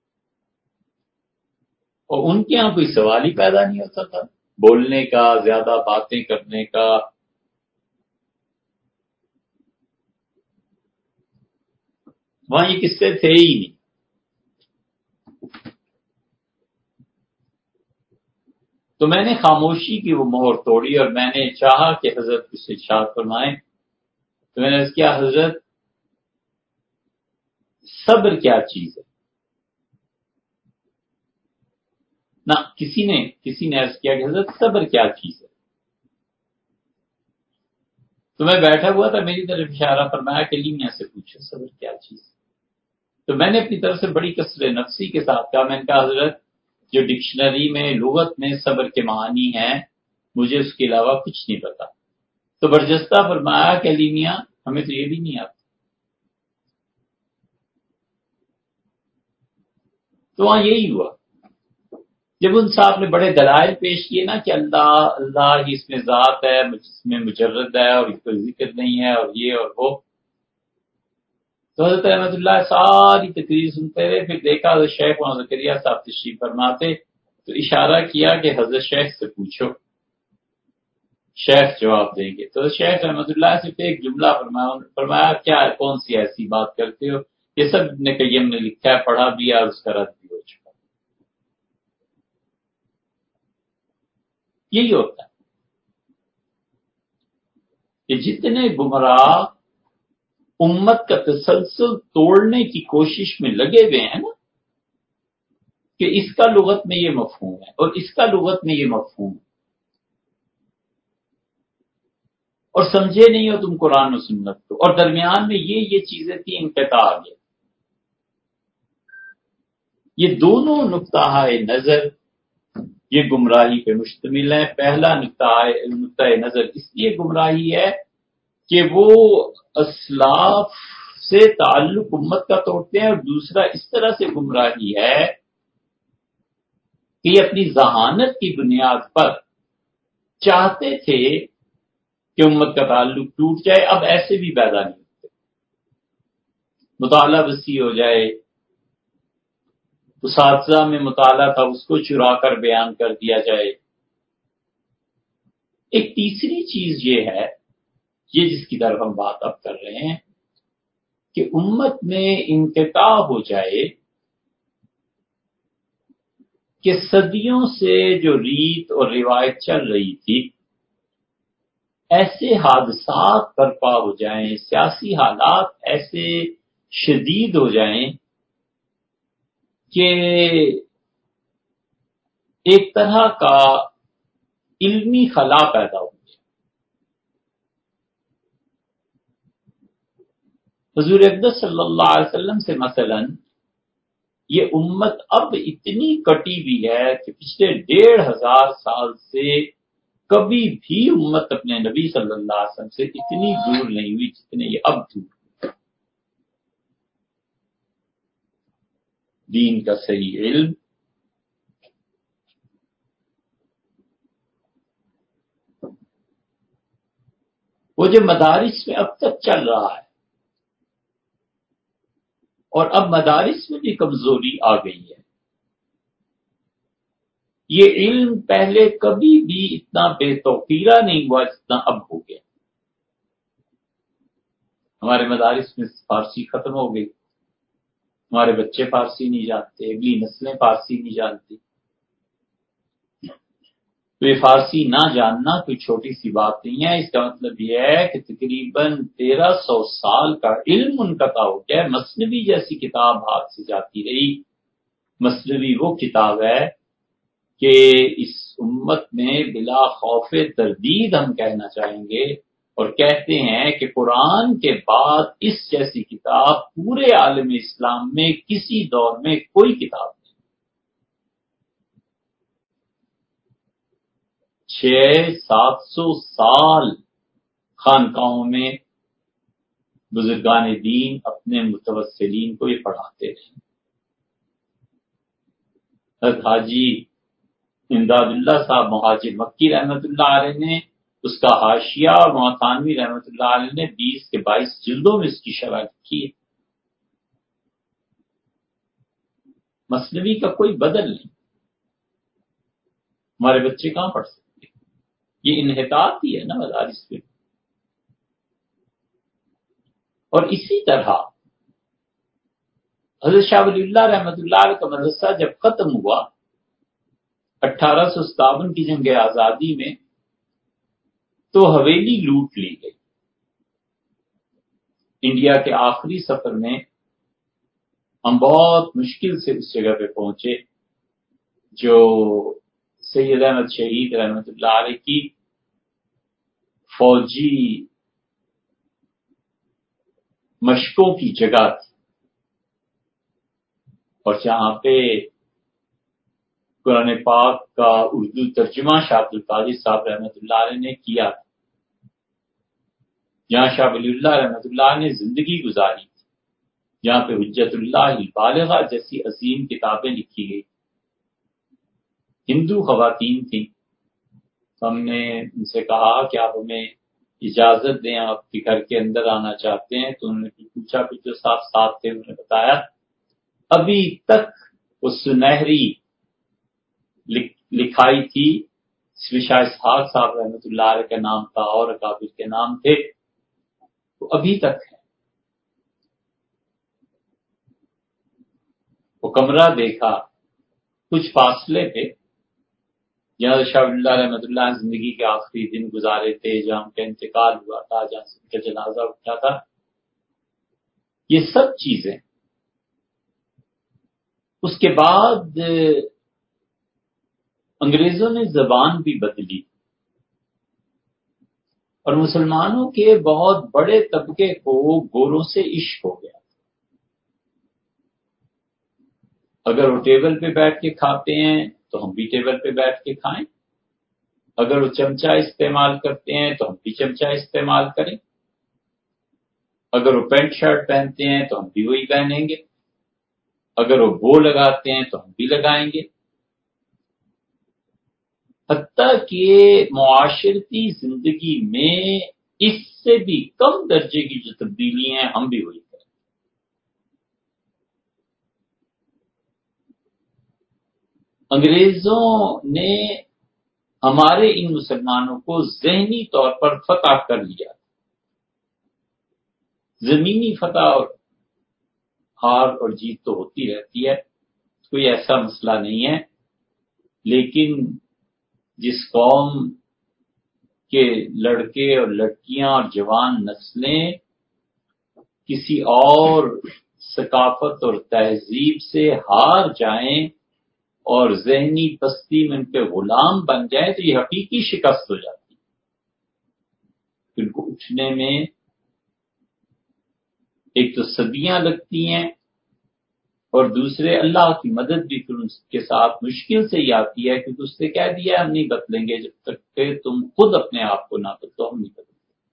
اور ان کے ہاں کوئی سوال ہی پیدا نہیں ہوتا تھا بولنے کا، زیادہ باتیں کرنے کا۔ وہاں یہ قصے تھے ہی نہیں۔ تو میں نے خاموشی کی وہ مہر توڑی اور میں نے چاہا کہ حضرت کچھ ارشاد فرمائیں۔ تو میں نے عرض کیا حضرت صبر کیا چیز ہے؟ نہ کسی نے عرض کیا کہ حضرت صبر کیا چیز ہے؟ تو میں بیٹھا ہوا تھا، میری طرف اشارہ فرمایا کہ لیمیا سے پوچھو صبر کیا چیز ہے۔ تو میں نے اپنی طرف سے بڑی کثر نفسی کے ساتھ کہا، میں نے کہا حضرت جو ڈکشنری میں لغت میں صبر کے معنی ہیں مجھے اس کے علاوہ کچھ نہیں پتا۔ تو برجستہ فرمایا کہ لیمیا ہمیں تو یہ بھی نہیں آتا۔ تو وہاں یہی ہوا جب ان صاحب نے بڑے دلائل پیش کیے نا کہ اللہ اللہ ہی اس میں ذات ہے، اس میں مجرد ہے اور اس کوئی ذکر نہیں ہے اور یہ اور وہ، تو حضرت رحمۃ اللہ ساری تقریر سنتے رہے۔ پھر دیکھا حضرت شیخ محمد زکریا صاحب تشریف فرماتے تو اشارہ کیا کہ حضرت شیخ سے پوچھو، شیخ جواب دیں گے۔ تو شیخ رحمۃ اللہ سے ایک جملہ فرمایا کیا کون سی ایسی بات کرتے ہو، یہ سب ابن قیم نے لکھا ہے، پڑھا بھی ہے اور اس کا رد بھی ہو چکا۔ یہی ہوتا ہے، کہ جتنے گمراہ امت کا تسلسل توڑنے کی کوشش میں لگے ہوئے ہیں نا، کہ اس کا لغت میں یہ مفہوم ہے اور اس کا لغت میں یہ مفہوم ہے، اور سمجھے نہیں ہو تم قرآن و سنت کو، اور درمیان میں یہ چیزیں تھیں، انقطاع آ گیا۔ یہ دونوں نقطہ نظر یہ گمراہی پہ مشتمل ہے۔ پہلا نقطہ نظر اس لیے گمراہی ہے کہ وہ اسلاف سے تعلق امت کا توڑتے ہیں، اور دوسرا اس طرح سے گمراہی ہے کہ یہ اپنی ذہانت کی بنیاد پر چاہتے تھے کہ امت کا تعلق ٹوٹ جائے، اب ایسے بھی پیدا نہیں ہوتے، مطالعہ وسیع ہو جائے، اساتذہ میں مطالعہ تھا اس کو چرا کر بیان کر دیا جائے۔ ایک تیسری چیز یہ ہے، یہ جس کی طرف ہم بات اب کر رہے ہیں، کہ امت میں انقطاع ہو جائے کہ صدیوں سے جو ریت اور روایت چل رہی تھی، ایسے حادثات برپا ہو جائیں، سیاسی حالات ایسے شدید ہو جائیں کہ ایک طرح کا علمی خلا پیدا ہو جائے۔ حضور اقدس صلی اللہ علیہ وسلم سے مثلا یہ امت اب اتنی کٹی ہوئی ہے کہ پچھلے 1500 سال سے کبھی بھی امت اپنے نبی صلی اللہ علیہ وسلم سے اتنی دور نہیں ہوئی جتنے یہ اب دور۔ دین کا صحیح علم، وہ جو مدارس میں اب تک چل رہا ہے، اور اب مدارس میں بھی کمزوری آ گئی ہے۔ یہ علم پہلے کبھی بھی اتنا بے توقیرہ نہیں ہوا جتنا اب ہو گیا۔ ہمارے مدارس میں فارسی ختم ہو گئی، ہمارے بچے فارسی نہیں جانتے، اگلی نسلیں فارسی نہیں جانتی۔ تو یہ فارسی نہ جاننا کوئی چھوٹی سی بات نہیں ہے، اس کا مطلب یہ ہے کہ تقریباً 1300 سال کا علم منقطع ہو گیا ہے۔ مثنوی جیسی کتاب ہاتھ سے جاتی رہی۔ مثنوی وہ کتاب ہے کہ اس امت میں بلا خوف تردید ہم کہنا چاہیں گے اور کہتے ہیں کہ قرآن کے بعد اس جیسی کتاب پورے عالم اسلام میں کسی دور میں کوئی کتاب نہیں۔ 600-700 سال خانقاہوں میں بزرگان دین اپنے متوسلین کو یہ پڑھاتے رہے۔ حضرت حاجی امداد اللہ صاحب مہاجر مکی رحمت اللہ علیہ نے اس کا حاشیہ، اور محتانوی رحمت اللہ علیہ نے 20 کے 22 جلدوں میں اس کی شرح کی ہے۔ مثنوی کا کوئی بدل نہیں، ہمارے بچے کہاں پڑھ سکتے؟ یہ انحطاط ہی ہے نا مدارس میں۔ اور اسی طرح حضرت شاہ ولی اللہ رحمت اللہ علیہ کا مدرسہ جب ختم ہوا 1857 کی جنگ آزادی میں، تو حویلی لوٹ لی گئی۔ انڈیا کے آخری سفر میں ہم بہت مشکل سے اس جگہ پہ پہنچے جو سید احمد شہید رحمت اللہ علیہ کی فوجی مشقوں کی جگہ تھی، اور جہاں پہ قرآن پاک کا اردو ترجمہ شاہ عبد القادر صاحب رحمت اللہ علیہ نے کیا تھا، جہاں شاہ ولی اللہ رحمت اللہ علیہ نے زندگی گزاری تھی، جہاں پہ حجت اللہ البالغہ جیسی عظیم کتابیں لکھی گئی۔ ہندو خواتین تھیں، ہم نے ان سے کہا کہ آپ ہمیں اجازت دیں، آپ کے گھر کے اندر آنا چاہتے ہیں، تو انہوں نے پوچھا، پھر جو صاحب ساتھ تھے انہوں نے بتایا ابھی تک وہ سنہری لکھائی تھی، شاہ اسحاق صاحب رحمۃ اللہ علیہ کا نام تھا اور اکابر کے نام تھے، وہ ابھی تک ہے۔ وہ کمرہ دیکھا کچھ فاصلے پہ، جہاں شاہ ولی اللہ رحمۃ اللہ نے زندگی کے آخری دن گزارے تھے، جہاں ان کا انتقال ہوا تھا، جہاں سے ان کا جنازہ اٹھا تھا، یہ سب چیزیں. اس کے بعد انگریزوں نے زبان بھی بدلی اور مسلمانوں کے بہت بڑے طبقے کو گوروں سے عشق ہو گیا. اگر وہ ٹیبل پہ بیٹھ کے کھاتے ہیں تو ہم بھی ٹیبل پہ بیٹھ کے کھائیں. اگر وہ چمچہ استعمال کرتے ہیں تو ہم بھی چمچہ استعمال کریں. اگر وہ پینٹ شرٹ پہنتے ہیں تو ہم بھی وہی پہنیں گے. اگر وہ بو لگاتے ہیں تو ہم بھی لگائیں گے. حتیٰ کہ معاشرتی زندگی میں اس سے بھی کم درجے کی جو تبدیلی ہیں ہم بھی وہی کریں. انگریزوں نے ہمارے ان مسلمانوں کو ذہنی طور پر فتح کر لیا. زمینی فتح اور ہار اور جیت تو ہوتی رہتی ہے، کوئی ایسا مسئلہ نہیں ہے، لیکن جس قوم کے لڑکے اور لڑکیاں اور جوان نسلیں کسی اور ثقافت اور تہذیب سے ہار جائیں اور ذہنی پستی میں ان کے غلام بن جائیں تو یہ حقیقی شکست ہو جاتی ہے. ان کو اٹھنے میں ایک تو صدیاں لگتی ہیں اور دوسرے اللہ کی مدد بھی پھر ان کے ساتھ مشکل سے ہی آتی ہے، کیونکہ اس نے کہہ دیا ہم نہیں بدلیں گے جب تک کہ تم خود اپنے آپ کو نہ بدلو، ہم نہیں بدلیں گے.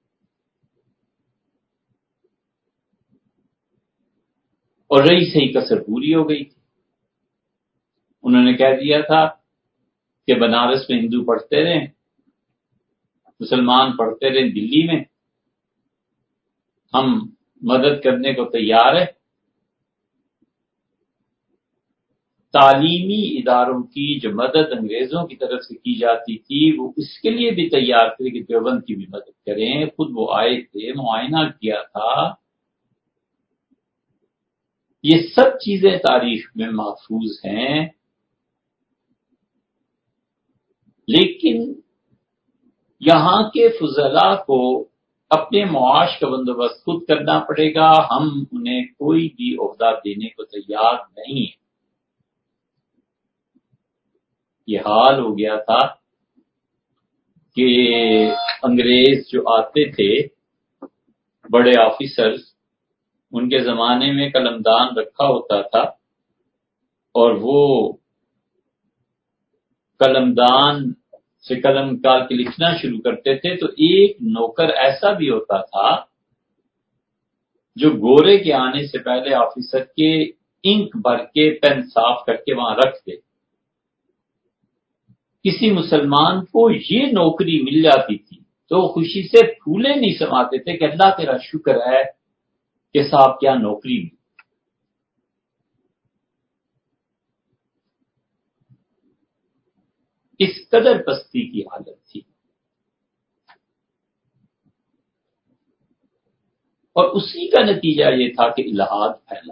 اور رہی صحیح کسر پوری ہو گئی تھی. انہوں نے کہہ دیا تھا کہ بنارس میں ہندو پڑھتے رہیں، مسلمان پڑھتے رہیں دلی میں، ہم مدد کرنے کو تیار ہے. تعلیمی اداروں کی جو مدد انگریزوں کی طرف سے کی جاتی تھی وہ اس کے لیے بھی تیار تھے کہ دیوبند کی بھی مدد کریں. خود وہ آئے تھے، معائنہ کیا تھا. یہ سب چیزیں تاریخ میں محفوظ ہیں، لیکن یہاں کے فضلاء کو اپنے معاش کا بندوبست خود کرنا پڑے گا. ہم انہیں کوئی بھی عہدہ دینے کو تیار نہیں ہیں. یہ حال ہو گیا تھا کہ انگریز جو آتے تھے بڑے آفیسرز، ان کے زمانے میں قلمدان رکھا ہوتا تھا اور وہ قلمدان سے قلم نکال کے لکھنا شروع کرتے تھے تو ایک نوکر ایسا بھی ہوتا تھا جو گورے کے آنے سے پہلے آفیسر کے انک بھر کے پین صاف کر کے وہاں رکھ دے. کسی مسلمان کو یہ نوکری مل جاتی تھی تو خوشی سے پھولے نہیں سماتے تھے کہ اللہ تیرا شکر ہے کہ صاحب کیا نوکری ملی. اس قدر پستی کی حالت تھی. اور اسی کا نتیجہ یہ تھا کہ الحاد پھیلا،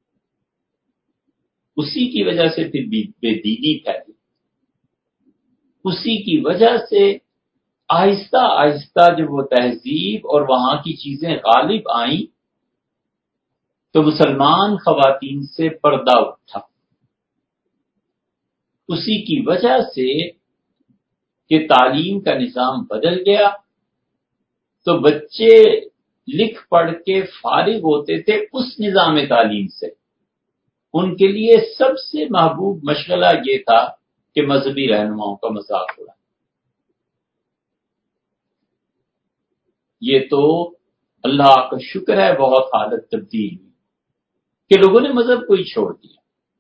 اسی کی وجہ سے پھر بے دینی پھیلی، اسی کی وجہ سے آہستہ آہستہ جب وہ تہذیب اور وہاں کی چیزیں غالب آئیں تو مسلمان خواتین سے پردہ اٹھا. اسی کی وجہ سے کہ تعلیم کا نظام بدل گیا تو بچے لکھ پڑھ کے فارغ ہوتے تھے اس نظام تعلیم سے. ان کے لیے سب سے محبوب مشغلہ یہ تھا کہ مذہبی رہنماؤں کا مذاق اڑا. یہ تو اللہ کا شکر ہے بہت حالت تبدیل ہوئی کہ لوگوں نے مذہب کو ہی چھوڑ دیا.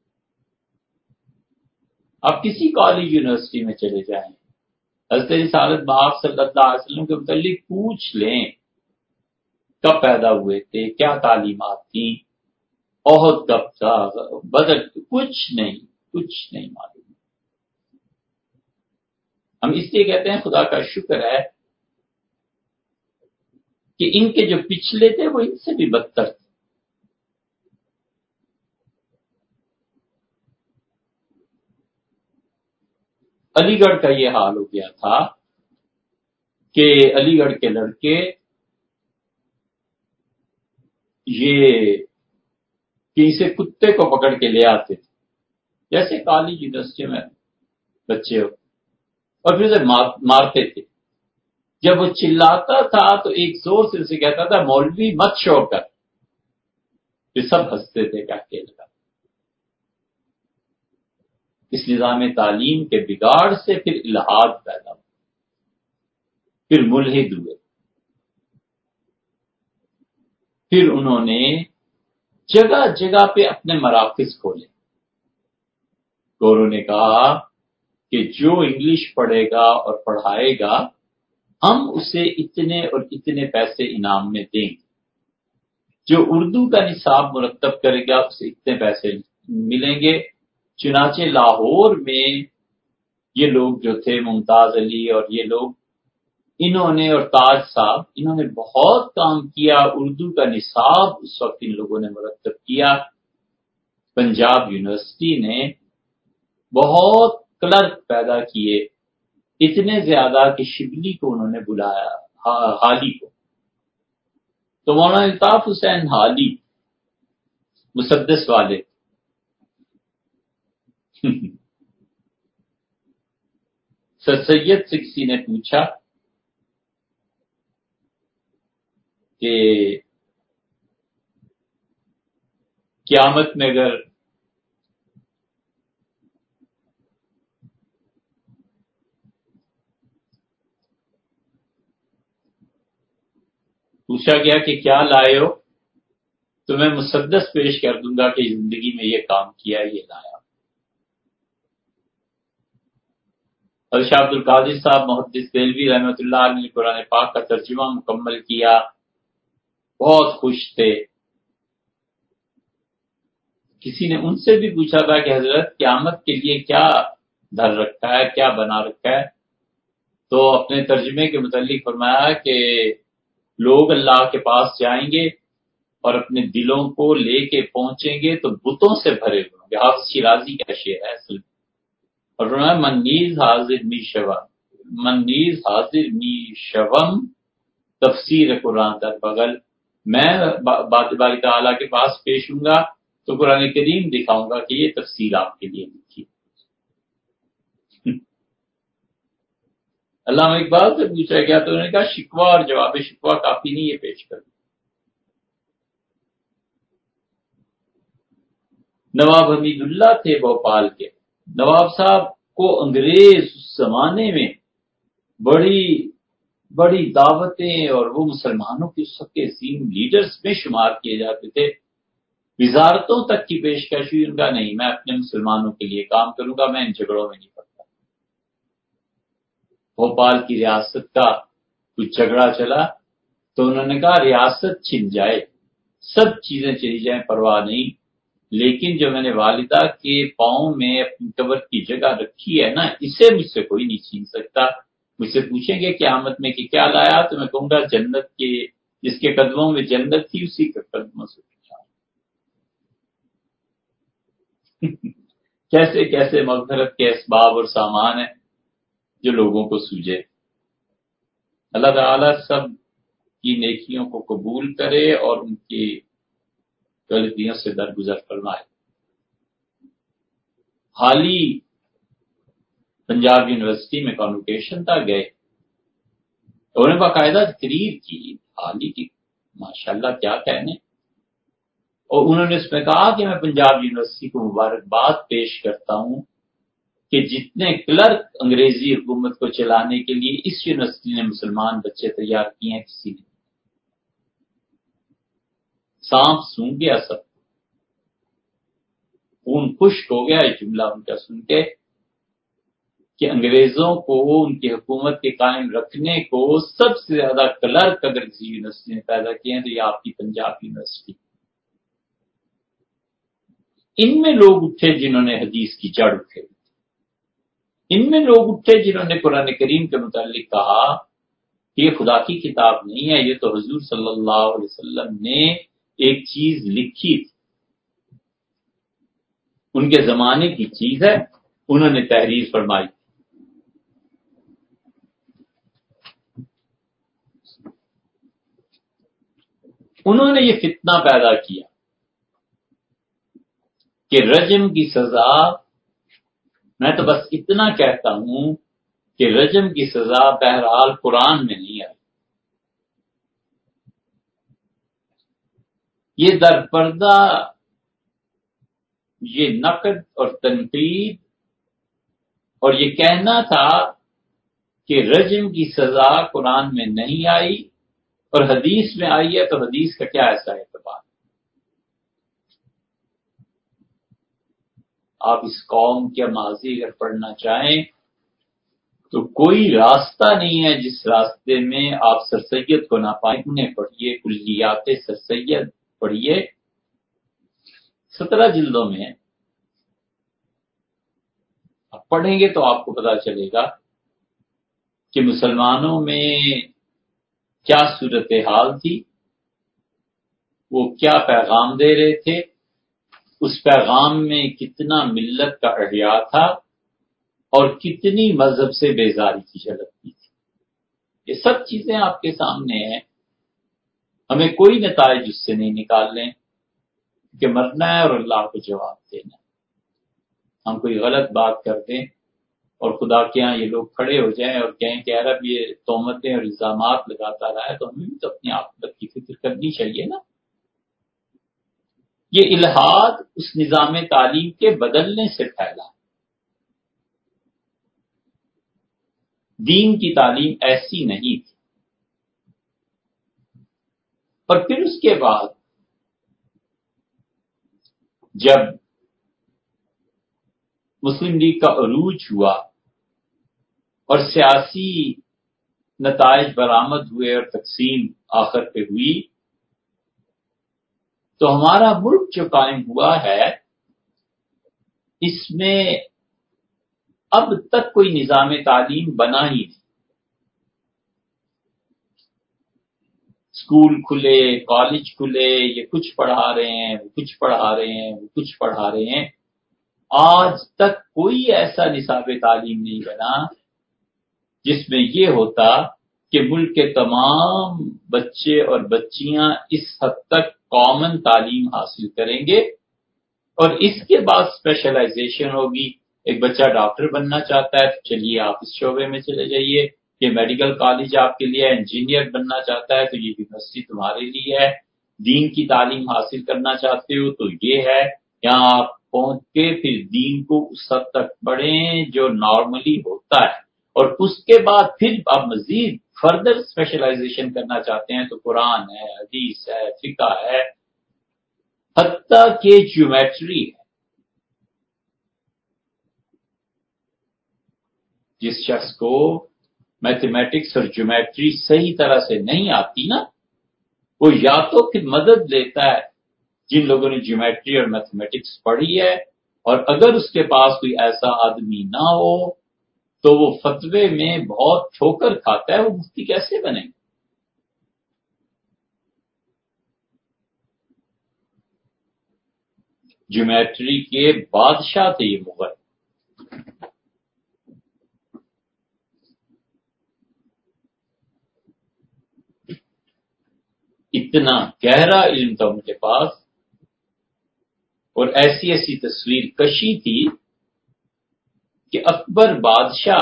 آپ کسی کالج یونیورسٹی میں چلے جائیں، حضرت رسالت باب صلی اللہ علیہ وسلم کے متعلق پوچھ لیں کب پیدا ہوئے تھے، کیا تعلیمات تھیں، احد کب تھا، بدر، کچھ نہیں معلوم. ہم اس لیے کہتے ہیں خدا کا شکر ہے کہ ان کے جو پچھلے تھے وہ ان سے بھی بدتر تھے. علی گڑھ کا یہ حال ہو گیا تھا کہ علی گڑھ کے لڑکے یہ کہیں سے کتے کو پکڑ کے لے آتے تھے، جیسے کالج یونیورسٹی میں بچے ہو، اور پھر اسے مارتے تھے۔ جب وہ چلاتا تھا تو ایک زور سے اسے کہتا تھا مولوی مت شور کر، پھر سب ہنستے تھے کہ کہہ لگا۔ اس نظام تعلیم کے بگاڑ سے پھر الحاد پیدا ہوا، پھر ملحد ہوئے، پھر انہوں نے جگہ جگہ پہ اپنے مراکز کھولے۔ گورو نے کہا کہ جو انگلش پڑھے گا اور پڑھائے گا ہم اسے اتنے اور اتنے پیسے انعام میں دیں گے، جو اردو کا نصاب مرتب کرے گا اسے اتنے پیسے ملیں گے۔ چنانچہ لاہور میں یہ لوگ جو تھے، ممتاز علی اور یہ لوگ، انہوں نے، اور تاج صاحب، انہوں نے بہت کام کیا۔ اردو کا نصاب اس وقت ان لوگوں نے مرتب کیا۔ پنجاب یونیورسٹی نے بہت کلرک پیدا کیے، اتنے زیادہ کہ شبلی کو انہوں نے بلایا، حالی کو۔ تو مولانا الطاف حسین حالی مسدس والے سر سید سے کسی نے پوچھا کہ قیامت میں اگر پوچھا گیا کہ کیا لائے ہو، تو میں مسدس پیش کر دوں گا کہ زندگی میں یہ کام کیا، یہ لایا۔ اور شاہ عبد القادر صاحب محدث دہلوی رحمۃ اللہ علیہ نے قرآن پاک کا ترجمہ مکمل کیا، بہت خوش تھے۔ کسی نے ان سے بھی پوچھا تھا کہ حضرت قیامت کے لیے کیا دھر رکھا ہے، کیا بنا رکھا ہے؟ تو اپنے ترجمے کے متعلق فرمایا کہ لوگ اللہ کے پاس جائیں گے اور اپنے دلوں کو لے کے پہنچیں گے تو بتوں سے بھرے ہوئے ہوں گے۔ حافظ شیرازی کا شعر ہے اصل میں۔ اور فرمایا من نیز حاضر می شوم، من نیز حاضر می شوم، تفسیر قرآن در بغل، میں باری تعالیٰ کے پاس پیش ہوں گا تو قرآن کریم دکھاؤں گا کہ یہ تفسیر آپ کے لیے لکھی۔ علامہ اقبال سے پوچھا گیا تو انہوں نے کہا شکوہ اور جواب شکوہ کافی نہیں، یہ پیش کر۔ نواب حمید اللہ تھے بھوپال کے، نواب صاحب کو انگریز اس زمانے میں بڑی بڑی دعوتیں، اور وہ مسلمانوں کے اس وقت کے عظیم لیڈرز میں شمار کیے جاتے تھے۔ وزارتوں تک کی پیشکش ہوئی، ان کا نہیں، میں اپنے مسلمانوں کے لیے کام کروں گا، میں ان جھگڑوں میں نہیں پڑتا۔ بھوپال کی ریاست کا کچھ جھگڑا چلا تو انہوں نے کہا ریاست چھن جائے، سب چیزیں چلی جائیں، پرواہ نہیں، لیکن جو میں نے والدہ کے پاؤں میں اپنی قبر کی جگہ رکھی ہے نا، اسے مجھ سے کوئی نہیں چھین سکتا۔ مجھ سے پوچھیں گے قیامت میں کہ کیا لایا، تو میں کہوں گا جنت کے، جس کے قدموں میں جنت تھی اسی کے قدموں سے پوچھا۔ کیسے کیسے مغفرت کے اسباب اور سامان ہیں جو لوگوں کو سوجے۔ اللہ تعالیٰ سب کی نیکیوں کو قبول کرے اور ان کی غلطیوں سے درگزر فرمائے۔ حالی پنجاب یونیورسٹی میں کانوکیشن تھا، گئے، انہوں نے باقاعدہ تقریر کی، حالی کی ماشاءاللہ کیا کہنے، اور انہوں نے اس میں کہا کہ میں پنجاب یونیورسٹی کو مبارکباد پیش کرتا ہوں کہ جتنے کلرک انگریزی حکومت کو چلانے کے لیے اس یونیورسٹی نے مسلمان بچے تیار کیے ہیں، کسی نے سانپ سونگ گیا، سب خون خشک ہو گیا۔ یہ جملہ ان کا سن کے کہ انگریزوں کو ان کی حکومت کے قائم رکھنے کو سب سے زیادہ کلرک اگر کسی یونیورسٹی نے پیدا کیے ہیں تو یہ آپ کی پنجاب یونیورسٹی۔ ان میں لوگ اٹھے جنہوں نے حدیث کی جڑ اٹھے، ان میں لوگ اٹھے جنہوں نے قرآن کریم کے متعلق کہا کہ یہ خدا کی کتاب نہیں ہے، یہ تو حضور صلی اللہ علیہ وسلم نے ایک چیز لکھی تھی، ان کے زمانے کی چیز ہے، انہوں نے تحریر فرمائی۔ انہوں نے یہ فتنہ پیدا کیا کہ رجم کی سزا، میں تو بس اتنا کہتا ہوں کہ رجم کی سزا بہرحال قرآن میں نہیں آئی. یہ در پردہ یہ نقد اور تنقید اور یہ کہنا تھا کہ رجم کی سزا قرآن میں نہیں آئی اور حدیث میں آئی ہے، تو حدیث کا کیا ایسا اعتبار؟ آپ اس قوم کے ماضی اگر پڑھنا چاہیں تو کوئی راستہ نہیں ہے جس راستے میں آپ سر سید کو نہ پائیں. انہیں پڑھیے، کلیات سر سید پڑھیے، 17 جلدوں میں آپ پڑھیں گے تو آپ کو پتا چلے گا کہ مسلمانوں میں کیا صورتحال تھی، وہ کیا پیغام دے رہے تھے، اس پیغام میں کتنا ملت کا احیاء تھا اور کتنی مذہب سے بیزاری کی جھلکتی تھی. یہ سب چیزیں آپ کے سامنے ہیں. ہمیں کوئی نتائج اس سے نہیں نکالنے کہ مرنا ہے اور اللہ کو جواب دینا ہے. ہم کوئی غلط بات کر دیں اور خدا کے ہاں یہ لوگ کھڑے ہو جائیں اور کہیں کہ عرب یہ تہمتیں اور الزامات لگاتا رہا ہے، تو ہمیں بھی تو اپنی عاقبت کی فکر کرنی چاہیے نا. یہ الحاد اس نظام تعلیم کے بدلنے سے پھیلا. دین کی تعلیم ایسی نہیں تھی. اور پھر اس کے بعد جب مسلم لیگ کا عروج ہوا اور سیاسی نتائج برآمد ہوئے اور تقسیم آخر پہ ہوئی، تو ہمارا ملک جو قائم ہوا ہے اس میں اب تک کوئی نظام تعلیم بنا ہی نہیں. اسکول کھلے، کالج کھلے، یہ کچھ پڑھا رہے ہیں، وہ کچھ پڑھا رہے ہیں، وہ کچھ پڑھا رہے ہیں. آج تک کوئی ایسا نصاب تعلیم نہیں بنا جس میں یہ ہوتا کہ ملک کے تمام بچے اور بچیاں اس حد تک کامن تعلیم حاصل کریں گے اور اس کے بعد اسپیشلائزیشن ہوگی. ایک بچہ ڈاکٹر بننا چاہتا ہے تو چلیے آپ اس شعبے میں چلے جائیے. یہ میڈیکل کالج آپ کے لیے، انجینئر بننا چاہتا ہے تو یہ یونیورسٹی تمہارے لیے ہے. دین کی تعلیم حاصل کرنا چاہتے ہو تو یہ ہے. یہاں آپ پہنچ کے پھر دین کو اس حد تک پڑھیں جو نارملی ہوتا ہے، اور اس کے بعد پھر آپ مزید فردر اسپیشلائزیشن کرنا چاہتے ہیں تو قرآن ہے، حدیث ہے، فقہ ہے، حتیٰ کہ جیومیٹری ہے. جس شخص کو میتھمیٹکس اور جیومیٹری صحیح طرح سے نہیں آتی نا، وہ یا تو پھر مدد لیتا ہے جن لوگوں نے جیومیٹری اور میتھمیٹکس پڑھی ہے، اور اگر اس کے پاس کوئی ایسا آدمی نہ ہو تو وہ فتوے میں بہت ٹھوکر کھاتا ہے. وہ مفتی کیسے بنے؟ جیومیٹری کے بادشاہ تھے یہ مغل. اتنا گہرا علم تھا ان کے پاس اور ایسی ایسی تصویر کشی تھی کہ اکبر بادشاہ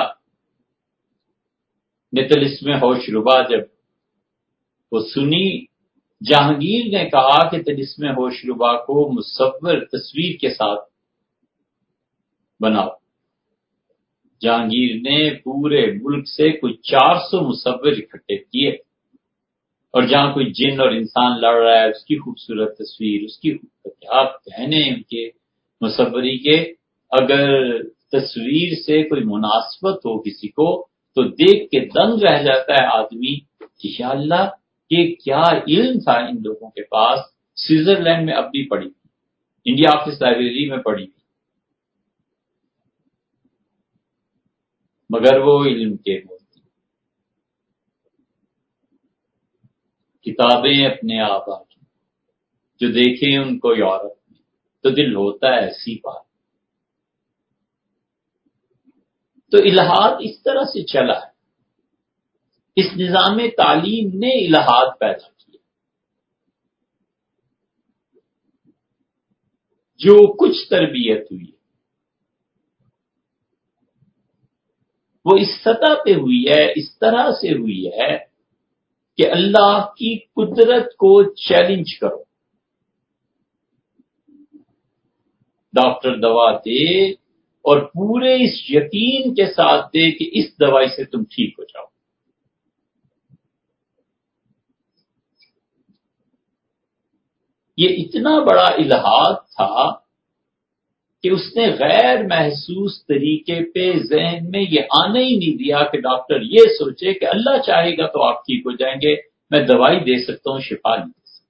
نے طلسم ہوش ربا جب وہ سنی، جہانگیر نے کہا کہ طلسم ہوش ربا کو مصور تصویر کے ساتھ بناؤ. جہانگیر نے پورے ملک سے کوئی 400 مصور اکٹھے کیے اور جہاں کوئی جن اور انسان لڑ رہا ہے اس کی خوبصورت تصویر، اس کی کیا کہنے ان کے مصوری کے. اگر تصویر سے کوئی مناسبت ہو کسی کو تو دیکھ کے دنگ رہ جاتا ہے آدمی کہ یا اللہ یہ کیا علم تھا ان لوگوں کے پاس. سوئٹزرلینڈ میں اب بھی پڑھی، انڈیا آفس لائبریری میں پڑھی، مگر وہ علم کے موتی. کتابیں اپنے آپ آ کی جو دیکھیں ان کو یورپ میں تو دل ہوتا ہے ایسی بات. تو الحاد اس طرح سے چلا ہے. اس نظام تعلیم نے الحاد پیدا کیا. جو کچھ تربیت ہوئی ہے وہ اس سطح پہ ہوئی ہے، اس طرح سے ہوئی ہے کہ اللہ کی قدرت کو چیلنج کرو. ڈاکٹر دوا دے اور پورے اس یقین کے ساتھ دے کہ اس دوائی سے تم ٹھیک ہو جاؤ. یہ اتنا بڑا الہاد تھا کہ اس نے غیر محسوس طریقے پہ ذہن میں یہ آنے ہی نہیں دیا کہ ڈاکٹر یہ سوچے کہ اللہ چاہے گا تو آپ ٹھیک ہو جائیں گے، میں دوائی دے سکتا ہوں، شفا نہیں دے سکتا.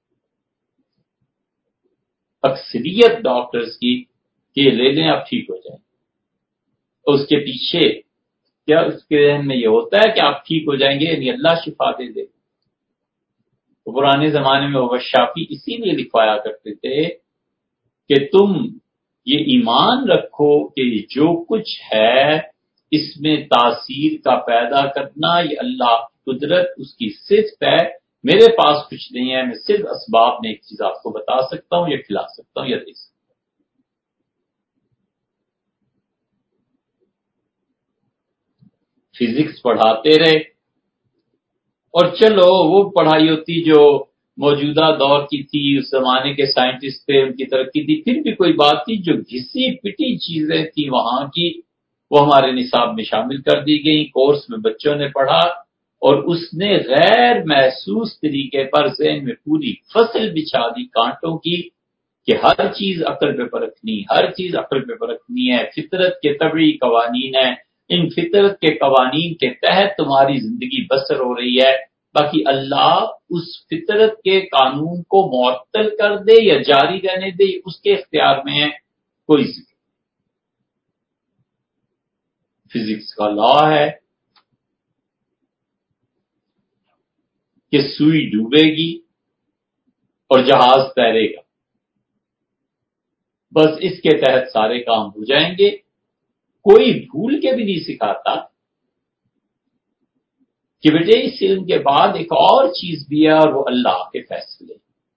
اکثریت ڈاکٹرز کی کہ یہ لے لیں آپ ٹھیک ہو جائیں، اور اس کے پیچھے کیا اس کے ذہن میں یہ ہوتا ہے کہ آپ ٹھیک ہو جائیں گے یعنی اللہ شفا دے دے. تو پرانے زمانے میں وہ شافی اسی لیے لکھوایا کرتے تھے کہ تم یہ ایمان رکھو کہ جو کچھ ہے اس میں تاثیر کا پیدا کرنا یہ اللہ کی قدرت، اس کی صفت ہے. میرے پاس کچھ نہیں ہے، میں صرف اسباب میں ایک چیز آپ کو بتا سکتا ہوں یا کھلا سکتا ہوں یا دے سکتا ہوں. فزکس پڑھاتے رہے اور چلو وہ پڑھائی ہوتی جو موجودہ دور کی تھی، اس زمانے کے سائنٹسٹ تھے، ان کی ترقی تھی، پھر بھی کوئی بات تھی. جو گھسی پٹی چیزیں تھیں وہاں کی وہ ہمارے نصاب میں شامل کر دی گئیں، کورس میں بچوں نے پڑھا اور اس نے غیر محسوس طریقے پر ذہن میں پوری فصل بچھا دی کانٹوں کی کہ ہر چیز عقل پہ پرکھنی، ہر چیز عقل پہ پرکھنی ہے. فطرت کے طبعی قوانین ہیں، ان فطرت کے قوانین کے تحت تمہاری زندگی بسر ہو رہی ہے. باقی اللہ اس فطرت کے قانون کو معطل کر دے یا جاری رہنے دے اس کے اختیار میں ہے. کوئی ذکر فزکس کا لا ہے کہ سوئی ڈوبے گی اور جہاز تیرے گا، بس اس کے تحت سارے کام ہو جائیں گے. کوئی بھول کے بھی نہیں سکھاتا کہ بیٹے اس علم کے بعد ایک اور چیز بھی ہے اور وہ اللہ کے فیصلے.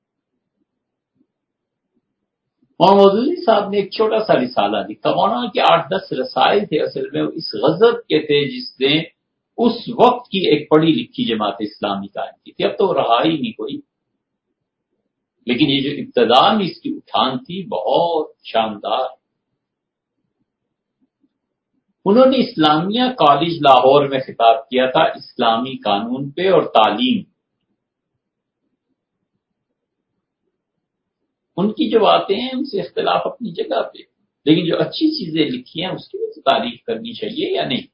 مولانا مودودی صاحب نے ایک چھوٹا سا رسالہ لکھا، مولانا کے 8-10 رسائل تھے اصل میں، اس غضب کے تھے جس نے اس وقت کی ایک پڑھی لکھی جماعت اسلامی قائم کی تھی. اب تو رہا ہی نہیں کوئی، لیکن یہ جو ابتدا میں اس کی اٹھان تھی بہت شاندار. انہوں نے اسلامیہ کالج لاہور میں خطاب کیا تھا اسلامی قانون پہ اور تعلیم. ان کی جو باتیں ہیں ان سے اختلاف اپنی جگہ پہ، لیکن جو اچھی چیزیں لکھی ہیں اس کی بھی تعریف کرنی چاہیے یا نہیں.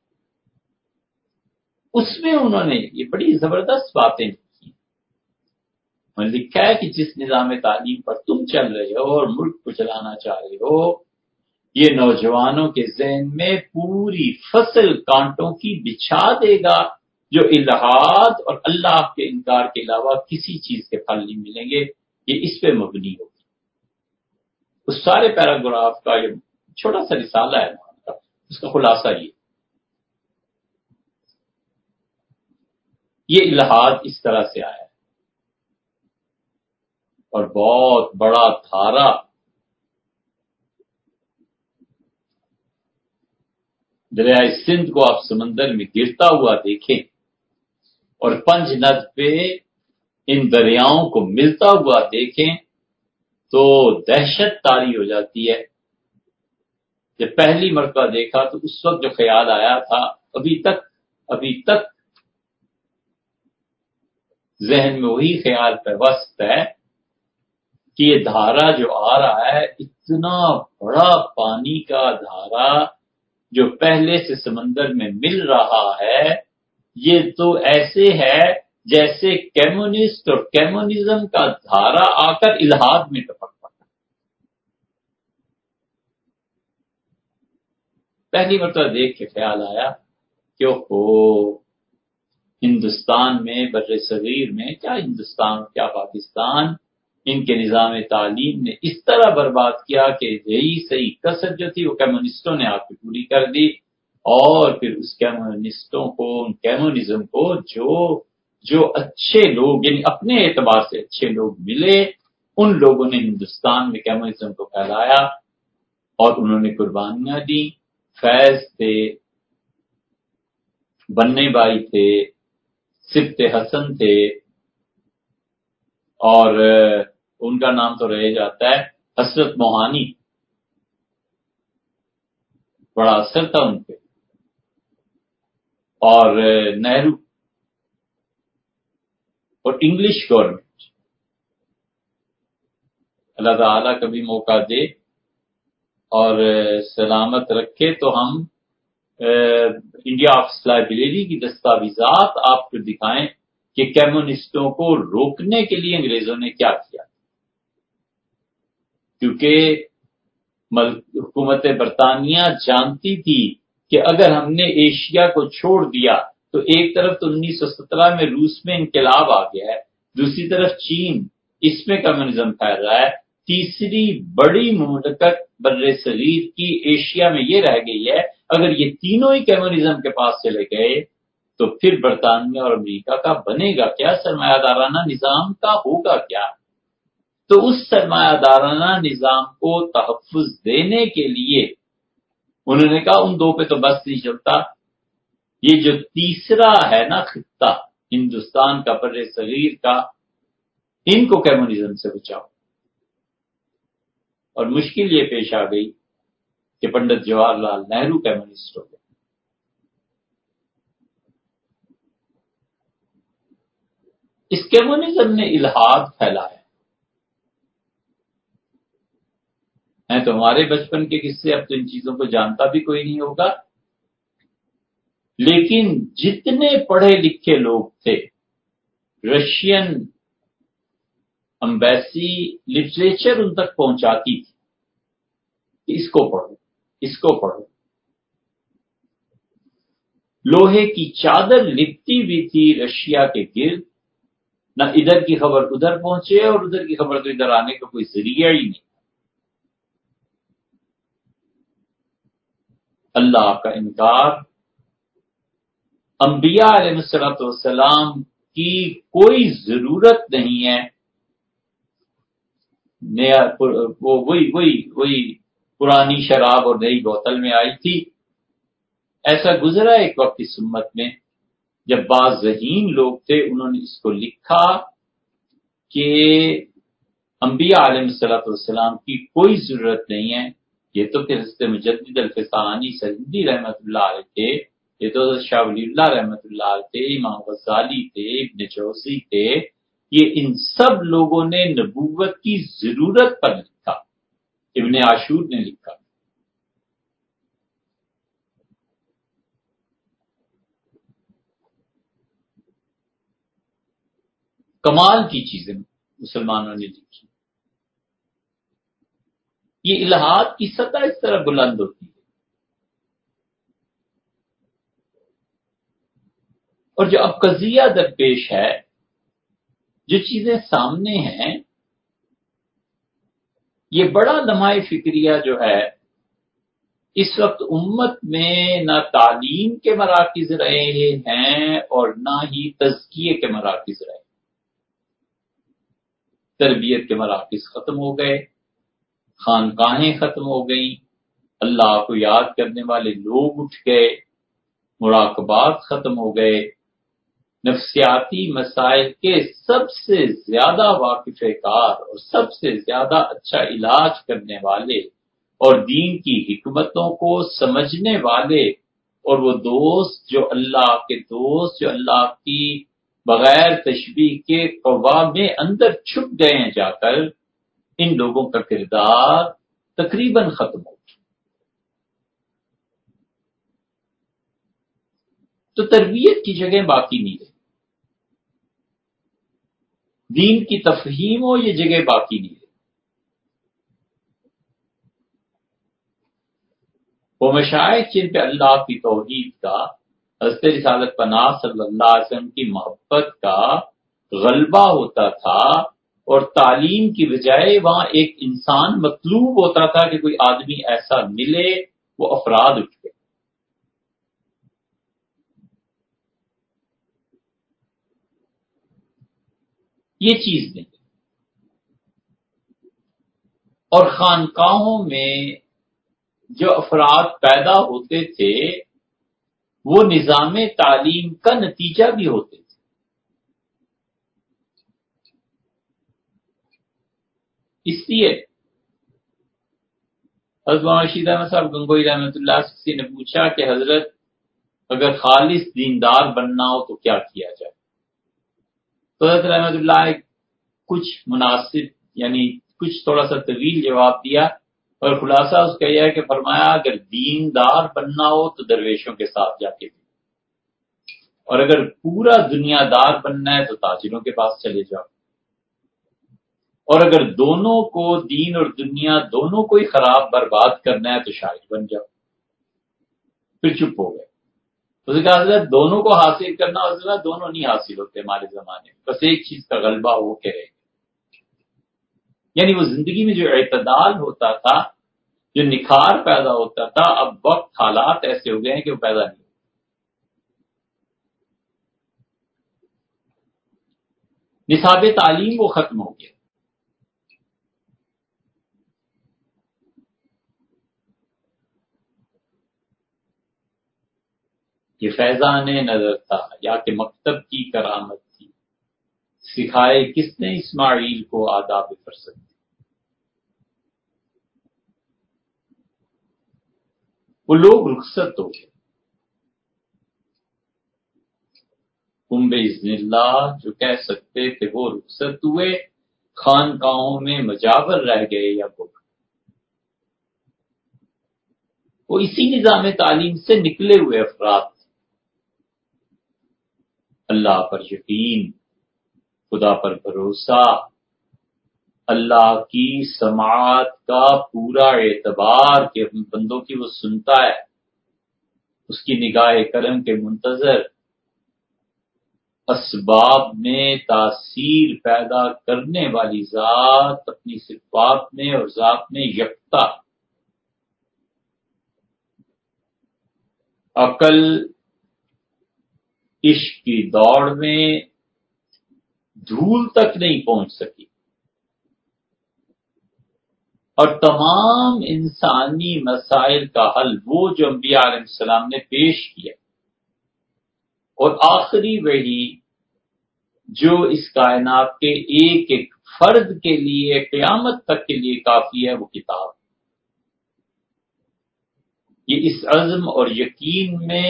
اس میں انہوں نے یہ بڑی زبردست باتیں لکھی ہیں. انہوں نے لکھا ہے کہ جس نظام تعلیم پر تم چل رہے ہو اور ملک کو چلانا چاہ رہے ہو، یہ نوجوانوں کے ذہن میں پوری فصل کانٹوں کی بچھا دے گا جو الہاد اور اللہ کے انکار کے علاوہ کسی چیز کے پھل نہیں ملیں گے. یہ اس پہ مبنی ہوگی. اس سارے پیراگراف کا یہ چھوٹا سا رسالہ ہے، اس کا خلاصہ یہ الہاد اس طرح سے آیا ہے اور بہت بڑا دھارا دریائے سندھ کو آپ سمندر میں گرتا ہوا دیکھیں اور پنج ند پہ ان دریاؤں کو ملتا ہوا دیکھیں تو دہشت طاری ہو جاتی ہے. جب پہلی مرتبہ دیکھا تو اس وقت جو خیال آیا تھا ابھی تک ذہن میں وہی خیال پیوست ہے کہ یہ دھارا جو آ رہا ہے اتنا بڑا پانی کا دھارا جو پہلے سے سمندر میں مل رہا ہے، یہ تو ایسے ہے جیسے کمیونسٹ اور کمیونزم کا دھارا آ کر الہاد میں ٹپک پڑا. پہلی مرتبہ دیکھ کے خیال آیا کہ ہندوستان میں بر صغیر میں کیا ہندوستان کیا پاکستان ان کے نظام تعلیم نے اس طرح برباد کیا کہ یہی صحیح کسر جو تھی وہ کمیونسٹوں نے آ کے پوری کر دی. اور پھر اس کمیونسٹوں کو، ان کمیونزم کو جو اچھے لوگ یعنی اپنے اعتبار سے اچھے لوگ ملے ان لوگوں نے ہندوستان میں کمیونزم کو پھیلایا اور انہوں نے قربانیاں دی. فیض تھے، بننے بھائی تھے، سبت حسن تھے، اور ان کا نام تو رہ جاتا ہے، حسرت موہانی، بڑا اثر تھا ان پہ، اور نہرو اور انگلش گورنمنٹ. اللہ تعالیٰ کبھی موقع دے اور سلامت رکھے تو ہم انڈیا آفس لائبریری کی دستاویزات آپ کو دکھائیں کہ کمیونسٹوں کو روکنے کے لیے انگریزوں نے کیا کیا. کیونکہ حکومت برطانیہ جانتی تھی کہ اگر ہم نے ایشیا کو چھوڑ دیا تو ایک طرف تو 1917 میں روس میں انقلاب آ گیا ہے، دوسری طرف چین، اس میں کمیونزم پھیل رہا ہے، تیسری بڑی مملکت بر صغیر کی ایشیا میں یہ رہ گئی ہے. اگر یہ تینوں ہی کمیونزم کے پاس چلے گئے تو پھر برطانیہ اور امریکہ کا بنے گا کیا؟ سرمایہ دارانہ نظام کا ہوگا کیا؟ تو اس سرمایہ دارانہ نظام کو تحفظ دینے کے لیے انہوں نے کہا ان دو پہ تو بس نہیں چلتا، یہ جو تیسرا ہے نا خطہ ہندوستان کا، بر صغیر کا، ان کو کمیونزم سے بچاؤ. اور مشکل یہ پیش آ گئی کہ پنڈت جواہر لال نہرو کمیونسٹ ہو گئے. اس کمیونزم نے الحاد پھیلایا ہے. تو ہمارے بچپن کے قصے، اب تو ان چیزوں کو جانتا بھی کوئی نہیں ہوگا، لیکن جتنے پڑھے لکھے لوگ تھے، رشین امبیسی لٹریچر ان تک پہنچاتی تھی کہ اس کو پڑھو، اس کو پڑھو. لوہے کی چادر لپٹی بھی تھی رشیا کے گرد، نہ ادھر کی خبر ادھر پہنچے اور ادھر کی خبر تو ادھر آنے کا کوئی ذریعہ ہی نہیں. اللہ کا انکار، انبیاء علیہ السلام کی کوئی ضرورت نہیں ہے. وہی پرانی شراب اور نئی بوتل میں آئی تھی. ایسا گزرا ایک وقت اس امت میں جب بعض ذہین لوگ تھے، انہوں نے اس کو لکھا کہ انبیاء علیہ السلام کی کوئی ضرورت نہیں ہے. یہ تو کہ حضرت مجدد الفسانی سندھی رحمت اللہ علیہ تھے، یہ تو شاہ ولی اللہ رحمت اللہ علیہ تھے، امام غزالی تھے، ابن جوزی تھے. یہ ان سب لوگوں نے نبوت کی ضرورت پر لکھا. ابن عاشور نے لکھا. کمال کی چیزیں مسلمانوں نے لکھی. یہ الہاد کی سطح اس طرح بلند ہوتی ہے. اور جو اب قضیہ درپیش ہے، جو چیزیں سامنے ہیں، یہ بڑا لمحہ فکریہ جو ہے اس وقت امت میں نہ تعلیم کے مراکز رہے ہیں اور نہ ہی تزکیے کے مراکز رہے. تربیت کے مراکز ختم ہو گئے، خانقاہیں ختم ہو گئیں، اللہ کو یاد کرنے والے لوگ اٹھ گئے، مراقبات ختم ہو گئے. نفسیاتی مسائل کے سب سے زیادہ واقف کار اور سب سے زیادہ اچھا علاج کرنے والے اور دین کی حکمتوں کو سمجھنے والے اور وہ دوست جو اللہ کی بغیر تشبیہ کے قوام میں اندر چھپ گئے ہیں جا کر، ان لوگوں کا کردار تقریباً ختم ہو گیا. تو تربیت کی جگہ باقی نہیں رہی، دین کی تفہیم ہو یہ جگہ باقی نہیں رہی. وہ مشائخ جن پہ اللہ کی توحید کا، حضرت رسالت پناہ صلی اللہ علیہ وسلم کی محبت کا غلبہ ہوتا تھا، اور تعلیم کی بجائے وہاں ایک انسان مطلوب ہوتا تھا کہ کوئی آدمی ایسا ملے، وہ افراد اٹھ گئے. یہ چیز نہیں. اور خانقاہوں میں جو افراد پیدا ہوتے تھے وہ نظام تعلیم کا نتیجہ بھی ہوتے تھے. اس لیے حضرت مولانا رشید احمد صاحب گنگوئی رحمۃ اللہ سے کسی نے پوچھا کہ حضرت اگر خالص دیندار بننا ہو تو کیا کیا جائے؟ تو حضرت رحمۃ اللہ نے کچھ مناسب یعنی کچھ تھوڑا سا طویل جواب دیا اور خلاصہ اس کا یہ ہے کہ فرمایا اگر دیندار بننا ہو تو درویشوں کے ساتھ جا کے اور اگر پورا دنیا دار بننا ہے تو تاجروں کے پاس چلے جاؤ اور اگر دونوں کو دین اور دنیا دونوں کو ہی خراب برباد کرنا ہے تو شاعر بن جاؤ. پھر چپ ہو گئے. اس نے کہا حضرت دونوں کو حاصل کرنا حضرت دونوں نہیں حاصل ہوتے ہمارے زمانے میں, بس ایک چیز کا غلبہ ہو کے رہے. یعنی وہ زندگی میں جو اعتدال ہوتا تھا, جو نکھار پیدا ہوتا تھا, اب وقت حالات ایسے ہو گئے ہیں کہ وہ پیدا نہیں. نصاب تعلیم وہ ختم ہو گیا. یہ فیضان نظر تھا یا کہ مکتب کی کرامت تھی, سکھائے کس نے اسماعیل کو آداب فرصت. وہ لوگ رخصت ہو گئے. تم باذن اللہ جو کہہ سکتے تھے وہ رخصت ہوئے, خانقاہوں میں مجاور رہ گئے یا گم. وہ اسی نظام تعلیم سے نکلے ہوئے افراد تھے. اللہ پر یقین, خدا پر بھروسہ, اللہ کی سماعت کا پورا اعتبار کہ بندوں کی وہ سنتا ہے, اس کی نگاہ کرم کے منتظر, اسباب میں تاثیر پیدا کرنے والی ذات, اپنی صفات میں اور ذات میں یکتا. عقل عشق کی دوڑ میں دھول تک نہیں پہنچ سکی اور تمام انسانی مسائل کا حل وہ جو انبیاء علیہ السلام نے پیش کیا, اور آخری وحی جو اس کائنات کے ایک ایک فرد کے لیے قیامت تک کے لیے کافی ہے, وہ کتاب. یہ اس عزم اور یقین میں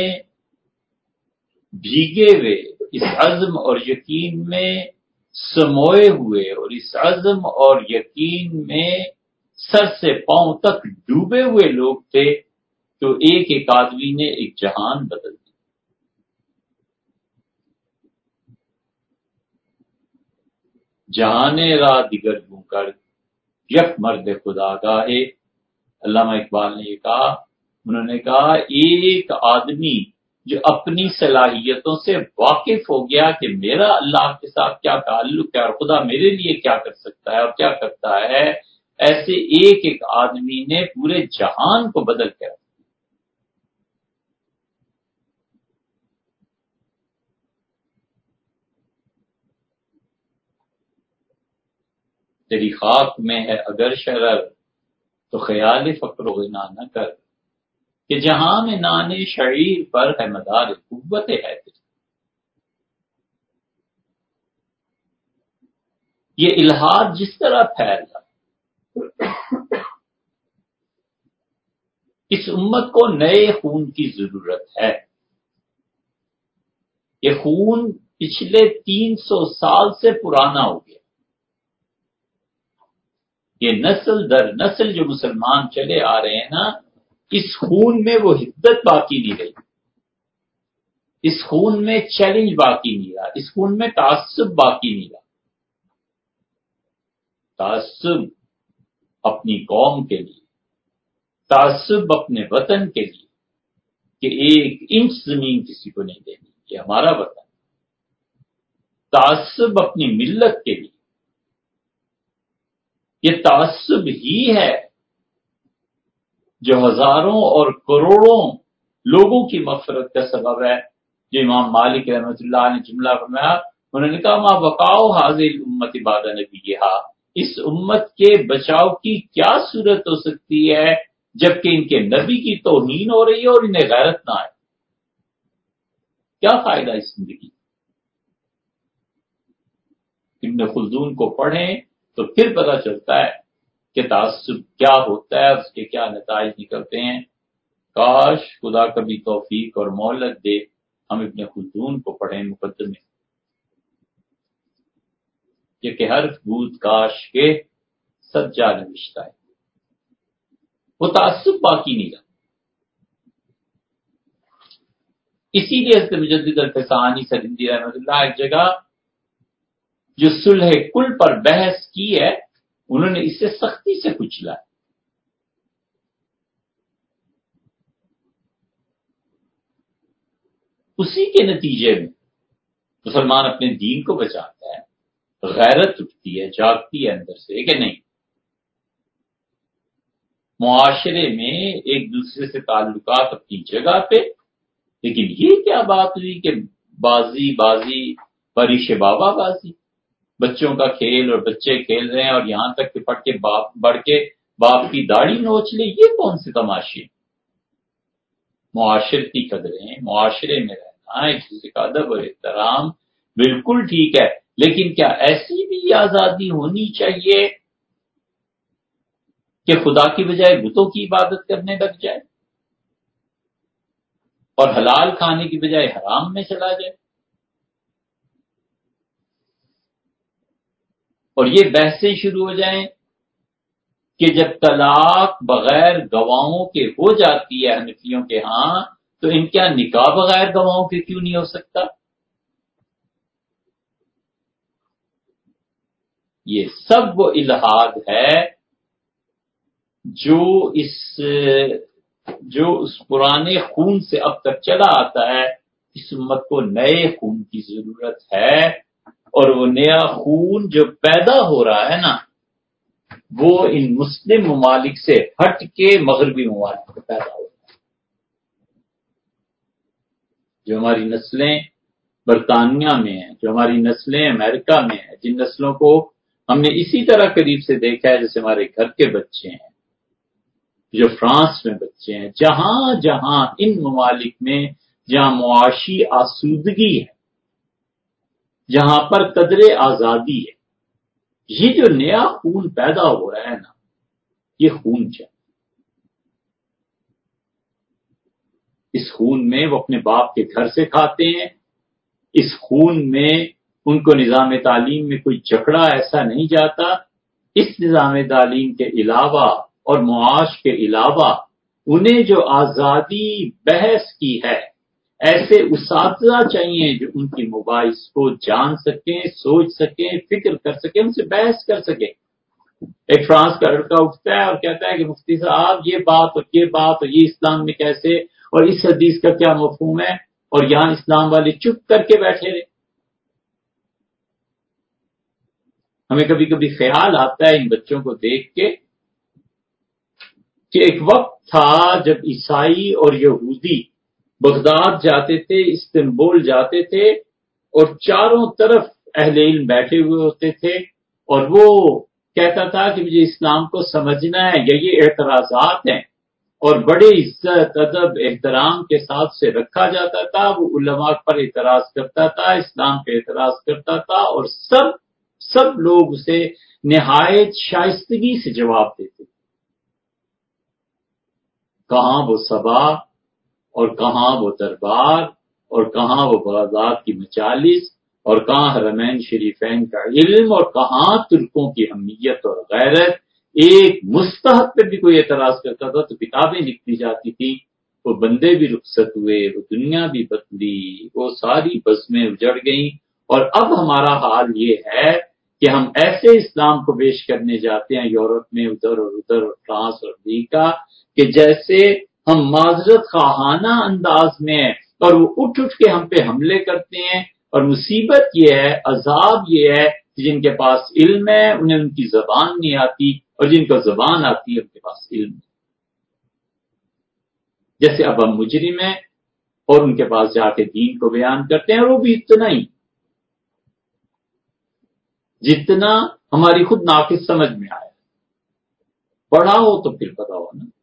بھیگے ہوئے, اس عزم اور یقین میں سموئے ہوئے, اور اس عزم اور یقین میں سر سے پاؤں تک ڈوبے ہوئے لوگ تھے جو ایک ایک آدمی نے ایک جہان بدل دیا. جہان را دیگر گوں کر یک مرد خدا گاہے. علامہ اقبال نے یہ کہا, انہوں نے کہا ایک آدمی جو اپنی صلاحیتوں سے واقف ہو گیا کہ میرا اللہ کے ساتھ کیا تعلق ہے اور خدا میرے لیے کیا کر سکتا ہے اور کیا کرتا ہے, ایسے ایک ایک آدمی نے پورے جہان کو بدل کر. تیری خاک میں ہے اگر شرر تو خیال فقر و غنا نہ کر, کہ جہاں میں نان شعیر پر ہے مدار قوت ہے تیری. یہ الہاد جس طرح پھیل رہا, اس امت کو نئے خون کی ضرورت ہے. یہ خون پچھلے 300 سال سے پرانا ہو گیا. یہ نسل در نسل جو مسلمان چلے آ رہے ہیں نا, اس خون میں وہ حدت باقی نہیں رہی, اس خون میں چیلنج باقی نہیں رہا, اس خون میں تعصب باقی نہیں رہا. تعصب اپنی قوم کے لیے, تعصب اپنے وطن کے لیے کہ 1 انچ زمین کسی کو نہیں دینی, یہ ہمارا وطن. تعصب اپنی ملت کے لیے, یہ تعصب ہی ہے جو ہزاروں اور کروڑوں لوگوں کی مغفرت کا سبب ہے. جو امام مالک رحمۃ اللہ نے جملہ فرمایا, انہوں نے کہا ما بقاؤ حاضر امت بعد نبیہا اس امت کے بچاؤ کی کیا صورت ہو سکتی ہے جبکہ ان کے نبی کی توہین ہو رہی ہے اور انہیں غیرت نہ آئے؟ کیا فائدہ اس زندگی؟ ابن خلدون کو پڑھیں تو پھر پتہ چلتا ہے کہ تعصب کیا ہوتا ہے، اس کے کیا نتائج نکلتے ہیں۔ کاش خدا کبھی توفیق اور مہلت دے ہم ابن خلدون کو پڑھیں مقدمے، کہ ہر بود کاش کے سجا نوشتہ ہے، وہ تعصب باقی نہیں رہا۔ اسی لیے حضرت مجدد الفسانی سرندی رحمۃ اللہ ایک جگہ جو صلح کل پر بحث کی ہے انہوں نے اس سے سختی سے کچلا ہے۔ اسی کے نتیجے میں مسلمان اپنے دین کو بچاتا ہے، غیرت اٹھتی ہے، جاگتی ہے اندر سے کہ نہیں۔ معاشرے میں ایک دوسرے سے تعلقات اپنی جگہ پہ، لیکن یہ کیا بات ہوئی کہ بازی پریش بابا بازی، بچوں کا کھیل اور بچے کھیل رہے ہیں اور یہاں تک کہ پڑھ کے بڑھ کے باپ کی داڑھی نوچ لے، یہ کون سے تماشے؟ معاشرتی قدریں، معاشرے میں رہنا، ایک دوسرے کا ادب اور احترام بالکل ٹھیک ہے، لیکن کیا ایسی بھی آزادی ہونی چاہیے کہ خدا کی بجائے بتوں کی عبادت کرنے لگ جائے اور حلال کھانے کی بجائے حرام میں چلا جائے؟ اور یہ بحثیں شروع ہو جائیں کہ جب طلاق بغیر گواہوں کے ہو جاتی ہے حنفیوں کے ہاں، تو ان کیا نکاح بغیر گواہوں کے کیوں نہیں ہو سکتا؟ یہ سب وہ الہاد ہے جو اس پرانے خون سے اب تک چلا آتا ہے۔ اس امت کو نئے خون کی ضرورت ہے، اور وہ نیا خون جو پیدا ہو رہا ہے نا، وہ ان مسلم ممالک سے ہٹ کے مغربی ممالک میں پیدا ہو رہا ہے۔ جو ہماری نسلیں برطانیہ میں ہیں، جو ہماری نسلیں امریکہ میں ہیں، جن نسلوں کو ہم نے اسی طرح قریب سے دیکھا ہے جیسے ہمارے گھر کے بچے ہیں، جو فرانس میں بچے ہیں، جہاں جہاں ان ممالک میں جہاں معاشی آسودگی ہے، جہاں پر قدر آزادی ہے، یہ جو نیا خون پیدا ہو رہا ہے نا، یہ خون چاہیے۔ اس خون میں وہ اپنے باپ کے گھر سے کھاتے ہیں، اس خون میں ان کو نظام تعلیم میں کوئی جکڑا ایسا نہیں جاتا۔ اس نظام تعلیم کے علاوہ اور معاش کے علاوہ انہیں جو آزادی بحث کی ہے، ایسے اساتذہ چاہیے جو ان کی مباحث کو جان سکیں، سوچ سکیں، فکر کر سکیں، ان سے بحث کر سکیں۔ ایک فرانس کا لڑکا اٹھتا ہے اور کہتا ہے کہ مفتی صاحب یہ بات اور یہ اسلام میں کیسے، اور اس حدیث کا کیا مفہوم ہے، اور یہاں اسلام والے چپ کر کے بیٹھے رہے۔ ہمیں کبھی کبھی خیال آتا ہے ان بچوں کو دیکھ کے کہ ایک وقت تھا جب عیسائی اور یہودی بغداد جاتے تھے، استنبول جاتے تھے، اور چاروں طرف اہل علم بیٹھے ہوئے ہوتے تھے، اور وہ کہتا تھا کہ مجھے اسلام کو سمجھنا ہے، یہ اعتراضات ہیں، اور بڑے عزت ادب احترام کے ساتھ سے رکھا جاتا تھا۔ وہ علماء پر اعتراض کرتا تھا، اسلام پہ اعتراض کرتا تھا، اور سب لوگ اسے نہایت شائستگی سے جواب دیتے۔ کہاں وہ سبا اور کہاں وہ دربار اور کہاں وہ بغداد کی مجالس اور کہاں حرمین شریفین کا علم اور کہاں ترکوں کی حمیت اور غیرت۔ ایک مستحب پہ بھی کوئی اعتراض کرتا تھا تو کتابیں لکھی جاتی تھی، وہ بندے بھی رخصت ہوئے، وہ دنیا بھی بدلی، وہ ساری بزمیں اجڑ گئیں۔ اور اب ہمارا حال یہ ہے کہ ہم ایسے اسلام کو پیش کرنے جاتے ہیں یورپ میں ادھر اور فرانس اور امریکہ، کہ جیسے ہم معذرت خواہانہ انداز میں ہیں، اور وہ اٹھ کے ہم پہ حملے کرتے ہیں۔ اور مصیبت یہ ہے، عذاب یہ ہے کہ جن کے پاس علم ہے انہیں ان کی زبان نہیں آتی، اور جن کو زبان آتی ہے ان کے پاس علم نہیں۔ جیسے اب ہم مجرم ہیں اور ان کے پاس جا کے دین کو بیان کرتے ہیں، اور وہ بھی اتنا ہی جتنا ہماری خود ناقص سمجھ میں آیا، پڑھا ہو تو پھر پتا ہو نا.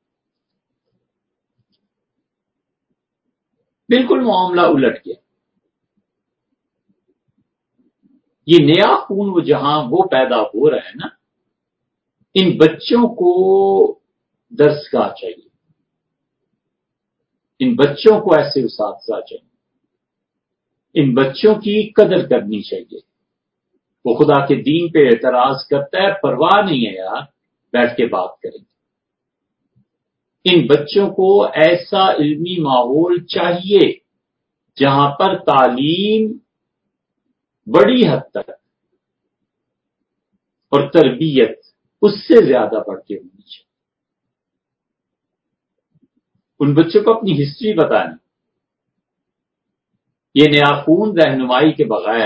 بالکل معاملہ الٹ گیا. یہ نیا خون وہ جہاں وہ پیدا ہو رہا ہے نا، ان بچوں کو درسگاہ چاہیے، ان بچوں کو ایسے اساتذہ چاہیے، ان بچوں کی قدر کرنی چاہیے. وہ خدا کے دین پہ اعتراض کرتا ہے، پرواہ نہیں ہے یار، بیٹھ کے بات کریں گے. ان بچوں کو ایسا علمی ماحول چاہیے جہاں پر تعلیم بڑی حد تک اور تربیت اس سے زیادہ بڑھ کے ہونی چاہیے. ان بچوں کو اپنی ہسٹری بتانی. یہ نیا خون رہنمائی کے بغیر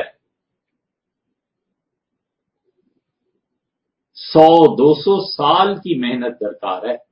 100-200 سال کی محنت درکار ہے.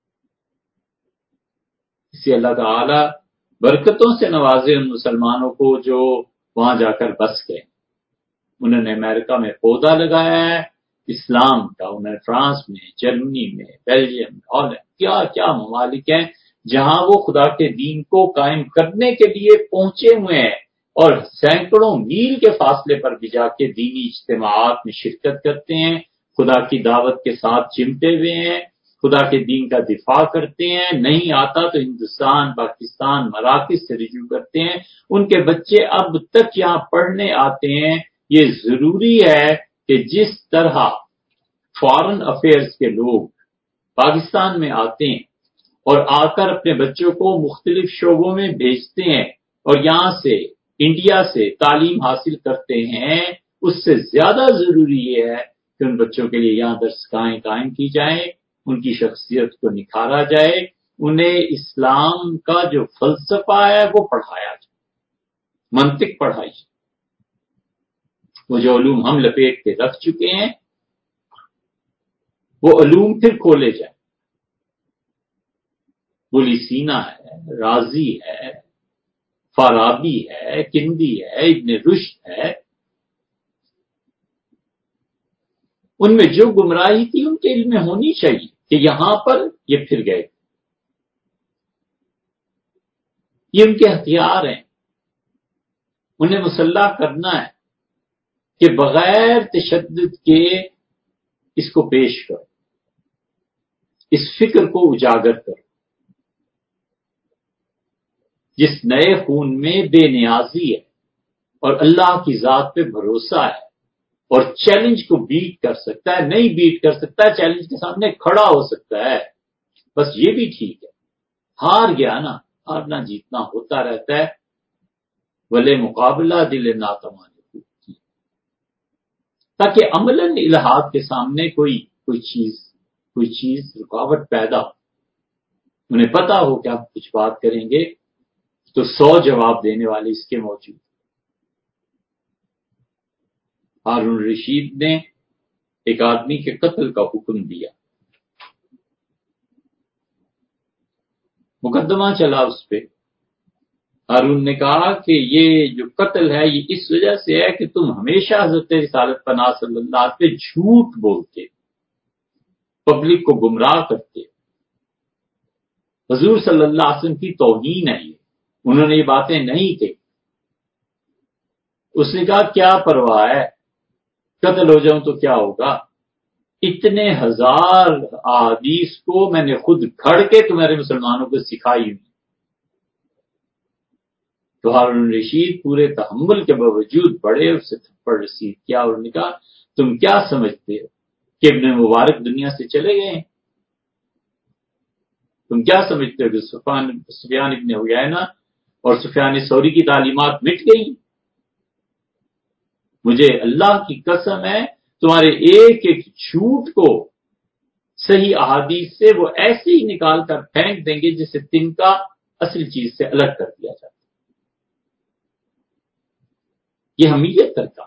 اسی اللہ تعالی برکتوں سے نوازے ان مسلمانوں کو جو وہاں جا کر بس گئے. انہوں نے امریکہ میں پودا لگایا ہے اسلام کا، انہوں نے فرانس میں، جرمنی میں، بیلجیم میں، اور کیا کیا ممالک ہیں جہاں وہ خدا کے دین کو قائم کرنے کے لیے پہنچے ہوئے ہیں اور سینکڑوں میل کے فاصلے پر بھی جا کے دینی اجتماعات میں شرکت کرتے ہیں، خدا کی دعوت کے ساتھ چمٹے ہوئے ہیں، خدا کے دین کا دفاع کرتے ہیں. نہیں آتا تو ہندوستان، پاکستان، مراکز سے رجوع کرتے ہیں. ان کے بچے اب تک یہاں پڑھنے آتے ہیں. یہ ضروری ہے کہ جس طرح فارن افیئرز کے لوگ پاکستان میں آتے ہیں اور آ کر اپنے بچوں کو مختلف شعبوں میں بھیجتے ہیں اور یہاں سے انڈیا سے تعلیم حاصل کرتے ہیں، اس سے زیادہ ضروری یہ ہے کہ ان بچوں کے لیے یہاں درسگاہیں قائم کی جائیں، ان کی شخصیت کو نکھارا جائے، انہیں اسلام کا جو فلسفہ ہے وہ پڑھایا جائے، منطق پڑھائی جائے. وہ جو علوم ہم لپیٹ کے رکھ چکے ہیں وہ علوم پھر کھولے جائیں. بلی سینا ہے، رازی ہے، فارابی ہے، کندی ہے، ابن رشد ہے. ان میں جو گمراہی تھی ان کے علم میں ہونی چاہیے کہ یہاں پر یہ پھر گئے. یہ ان کے ہتھیار ہیں، انہیں مسلح کرنا ہے کہ بغیر تشدد کے اس کو پیش کرو، اس فکر کو اجاگر کرو. جس نئے خون میں بے نیازی ہے اور اللہ کی ذات پہ بھروسہ ہے اور چیلنج کو بیٹ کر سکتا ہے، نہیں بیٹ کر سکتا ہے چیلنج کے سامنے کھڑا ہو سکتا ہے، بس یہ بھی ٹھیک ہے. ہار گیا نا، ہارنا جیتنا ہوتا رہتا ہے. ولے مقابلہ دل ناتمان کی، تاکہ عملاً الہات کے سامنے کوئی چیز رکاوٹ پیدا ہو. انہیں پتا ہو کہ آپ کچھ بات کریں گے تو 100 جواب دینے والے اس کے موجود. ہارون رشید نے ایک آدمی کے قتل کا حکم دیا، مقدمہ چلا اس پہ. ہارون نے کہا کہ یہ جو قتل ہے یہ اس وجہ سے ہے کہ تم ہمیشہ حضرت رسالت پناہ صلی اللہ علیہ وسلم پہ جھوٹ بولتے، پبلک کو گمراہ کرتے. حضور صلی اللہ علیہ وسلم کی توہین ہے یہ، انہوں نے یہ باتیں نہیں کہی. اس نے کہا کیا پرواہ ہے، قتل ہو جاؤں تو کیا ہوگا، اتنے ہزار احادیث کو میں نے خود گھڑ کے تمہارے مسلمانوں کو سکھائی ہوئی. تو ہارون رشید پورے تحمل کے باوجود بڑے اس سے تھپڑ رسید کیا اور نے کہا تم کیا سمجھتے ہو کہ ابن مبارک دنیا سے چلے گئے ہیں؟ تم کیا سمجھتے ہو کہ سفیان ابن عیینہ اور سفیان ثوری کی تعلیمات مٹ گئی؟ مجھے اللہ کی قسم ہے تمہارے ایک ایک جھوٹ کو صحیح احادیث سے وہ ایسے ہی نکال کر پھینک دیں گے جسے تنکا اصل چیز سے الگ کر دیا جاتا. یہ حمیت کرتا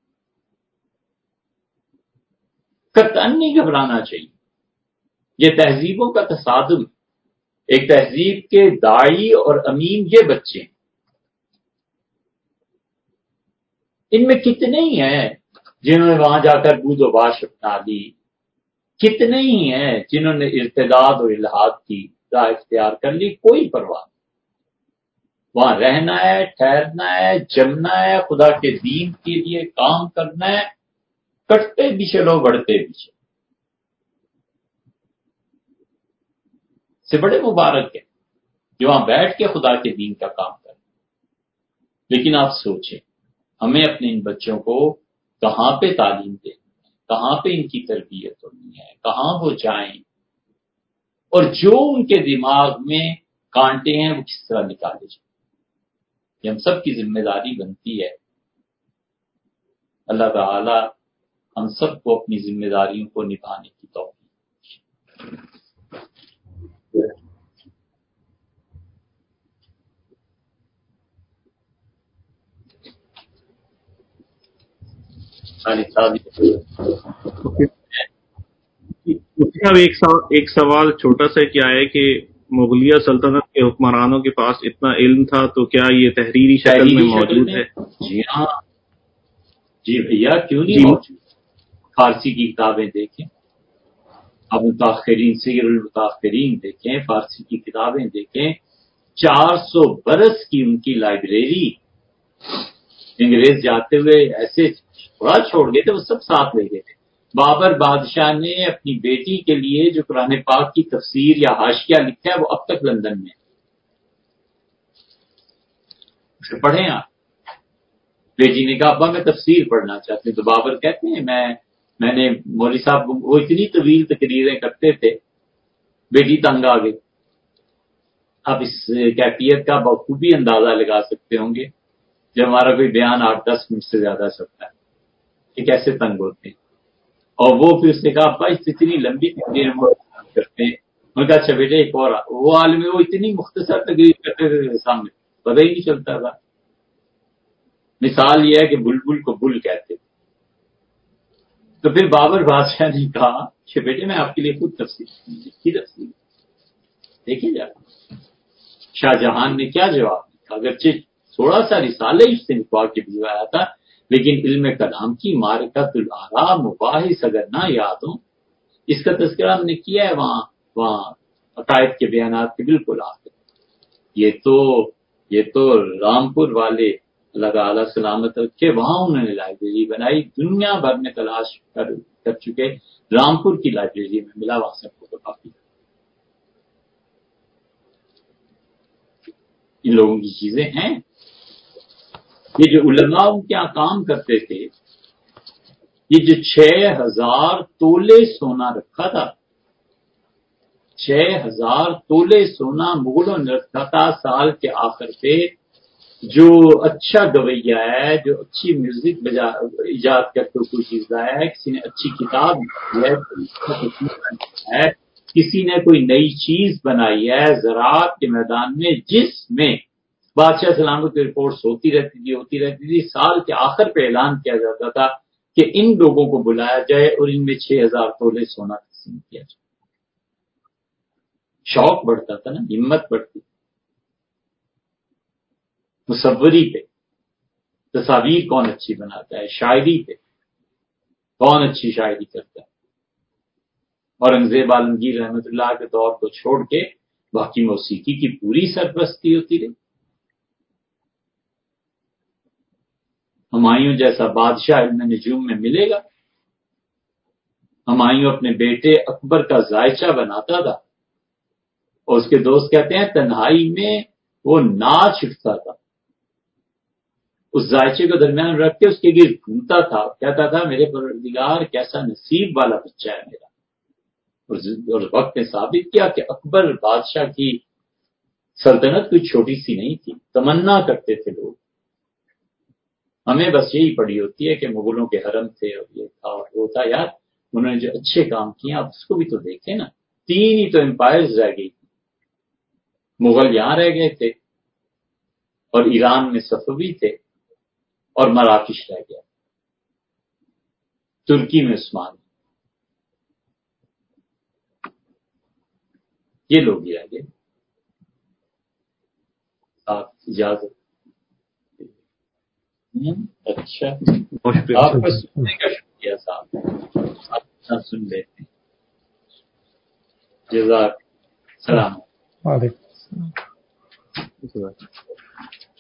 قطعاً نہیں گھبرانا چاہیے. یہ تہذیبوں کا تصادم، ایک تہذیب کے داعی اور امین یہ بچے ہیں. ان میں کتنے ہی ہیں جنہوں نے وہاں جا کر بود و باش اپنا لی، کتنے ہی ہیں جنہوں نے ارتداد اور الحاد کی راہ اختیار کر لی، کوئی پرواہ نہیں۔ وہاں رہنا ہے، ٹھہرنا ہے، جمنا ہے، خدا کے دین کے لیے کام کرنا ہے، کٹتے بھی چلو بڑھتے بھی چلو، سے بڑے مبارک ہے جو وہاں بیٹھ کے خدا کے دین کا کام کریں۔ لیکن آپ سوچیں، ہمیں اپنے ان بچوں کو کہاں پہ تعلیم دینی ہے، کہاں پہ ان کی تربیت ہونی ہے، کہاں وہ جائیں، اور جو ان کے دماغ میں کانٹے ہیں وہ کس طرح نکالے جائیں۔ یہ ہم سب کی ذمہ داری بنتی ہے۔ اللہ تعالی ہم سب کو اپنی ذمہ داریوں کو نبھانے کی توفیق۔ اب ایک سوال چھوٹا سا کیا ہے کہ مغلیہ سلطنت کے حکمرانوں کے پاس اتنا علم تھا تو کیا یہ تحریری شکل میں موجود ہے؟ جی ہاں، جی بھیا، کیوں نہیں موجود؟ فارسی کی کتابیں دیکھیں، اب متاخرین سیر المتاخرین دیکھیں، فارسی کی کتابیں دیکھیں، 400 برس کی ان کی لائبریری، انگریز جاتے ہوئے ایسے تھوڑا چھوڑ گئے تھے، وہ سب ساتھ لے گئے تھے۔ بابر بادشاہ نے اپنی بیٹی کے لیے جو قرآن پاک کی تفسیر یا حاشیہ لکھا ہے وہ اب تک لندن میں ہے، پڑھیں آپ۔ بیٹی نے کہا ابا میں تفسیر پڑھنا چاہتی ہوں، تو بابر کہتے ہیں میں نے مولوی صاحب وہ اتنی طویل تقریریں کرتے تھے، بیٹی تنگ آ گئی۔ آپ اس کیفیت کا بخوبی اندازہ لگا سکتے ہوں گے جب ہمارا کوئی بیان 8-10 منٹ سے زیادہ چلتا ہے کہ کیسے تنگ ہوتے ہیں۔ اور وہ پھر اس نے کہا ابا اس اتنی لمبی تقریر کرتے ہیں، انہوں نے کہا اچھا بیٹے ایک اور وہ عالم وہ اتنی مختصر تقریر کرتے تھے سامنے پتہ ہی نہیں چلتا تھا۔ مثال یہ ہے کہ بلبل کو بل کہتے تھے۔ تو پھر بابر بادشاہ نے کہا کہ بیٹے میں آپ کے لیے خود تفسیر لکھی تفسیر دیکھیے جا۔ شاہ جہان نے کیا جواب دیا؟ اگرچہ تھوڑا سا رسالہ اس سے لکھوا کے بھجوایا تھا، لیکن علم کلام کی معرکۃ الآراء مباحث اگر نہ یاد ہوں، اس کا تذکرہ ہم نے کیا ہے وہاں عقائد کے بیانات کے بالکل آخر۔ یہ تو رامپور والے اللہ تعالیٰ سلامت رکھے، وہاں انہوں نے لائبریری بنائی، دنیا بھر میں تلاش کر چکے، رامپور کی لائبریری میں ملا، وہاں سب کو کافی ان لوگوں کی چیزیں ہیں۔ یہ جو علماء ان کے یہاں کام کرتے تھے، یہ جو 6000 تولے سونا رکھا تھا، 6000 تولے سونا مغلوں نے رکھا تھا، سال کے آخر پہ جو اچھا گویا ہے، جو اچھی میوزک ایجاد کر کے کوئی چیز لایا ہے، کسی نے اچھی کتاب لکھی ہے، کسی نے کوئی نئی چیز بنائی ہے زراعت کے میدان میں، جس میں بادشاہ سلامت کی رپورٹس ہوتی رہتی تھی، سال کے آخر پہ اعلان کیا جاتا تھا کہ ان لوگوں کو بلایا جائے اور ان میں 6000 تولے سونا تقسیم کیا جائے۔ شوق بڑھتا تھا نا، ہمت بڑھتی، مصوری پہ، تصاویر کون اچھی بناتا ہے، شاعری پہ کون اچھی شاعری کرتا ہے۔ اورنگزیب عالمگیر رحمت اللہ کے دور کو چھوڑ کے باقی موسیقی کی پوری سرپرستی ہوتی رہی۔ ہمایوں جیسا بادشاہ علم نجوم میں ملے گا؟ ہمایوں اپنے بیٹے اکبر کا ذائچہ بناتا تھا، اور اس کے دوست کہتے ہیں تنہائی میں وہ ناچ اٹھتا تھا، اس ذائچے کو درمیان رکھ کے اس کے گرد گھومتا تھا، کہتا تھا میرے پروردگار کیسا نصیب والا بچہ ہے میرا۔ اور وقت نے ثابت کیا کہ اکبر بادشاہ کی سلطنت کوئی چھوٹی سی نہیں تھی، تمنا کرتے تھے لوگ۔ ہمیں بس یہی پڑی ہوتی ہے کہ مغلوں کے حرم تھے اور یہ تھا اور وہ تھا، یار انہوں نے جو اچھے کام کیے آپ اس کو بھی تو دیکھیں نا۔ 3 ہی تو امپائرز رہ گئی، مغل یہاں رہ گئے تھے، اور ایران میں صفوی تھے، اور مراکش رہ گیا، ترکی میں عثمانی، یہ لوگ ہی رہ گئے۔ آپ اجازت اچھا، بہت شکریہ آپ کا سننے کا شکریہ صاحب، آپ اتنا سن لیتے ہیں. جزاک. سلام. وعلیکم السلام.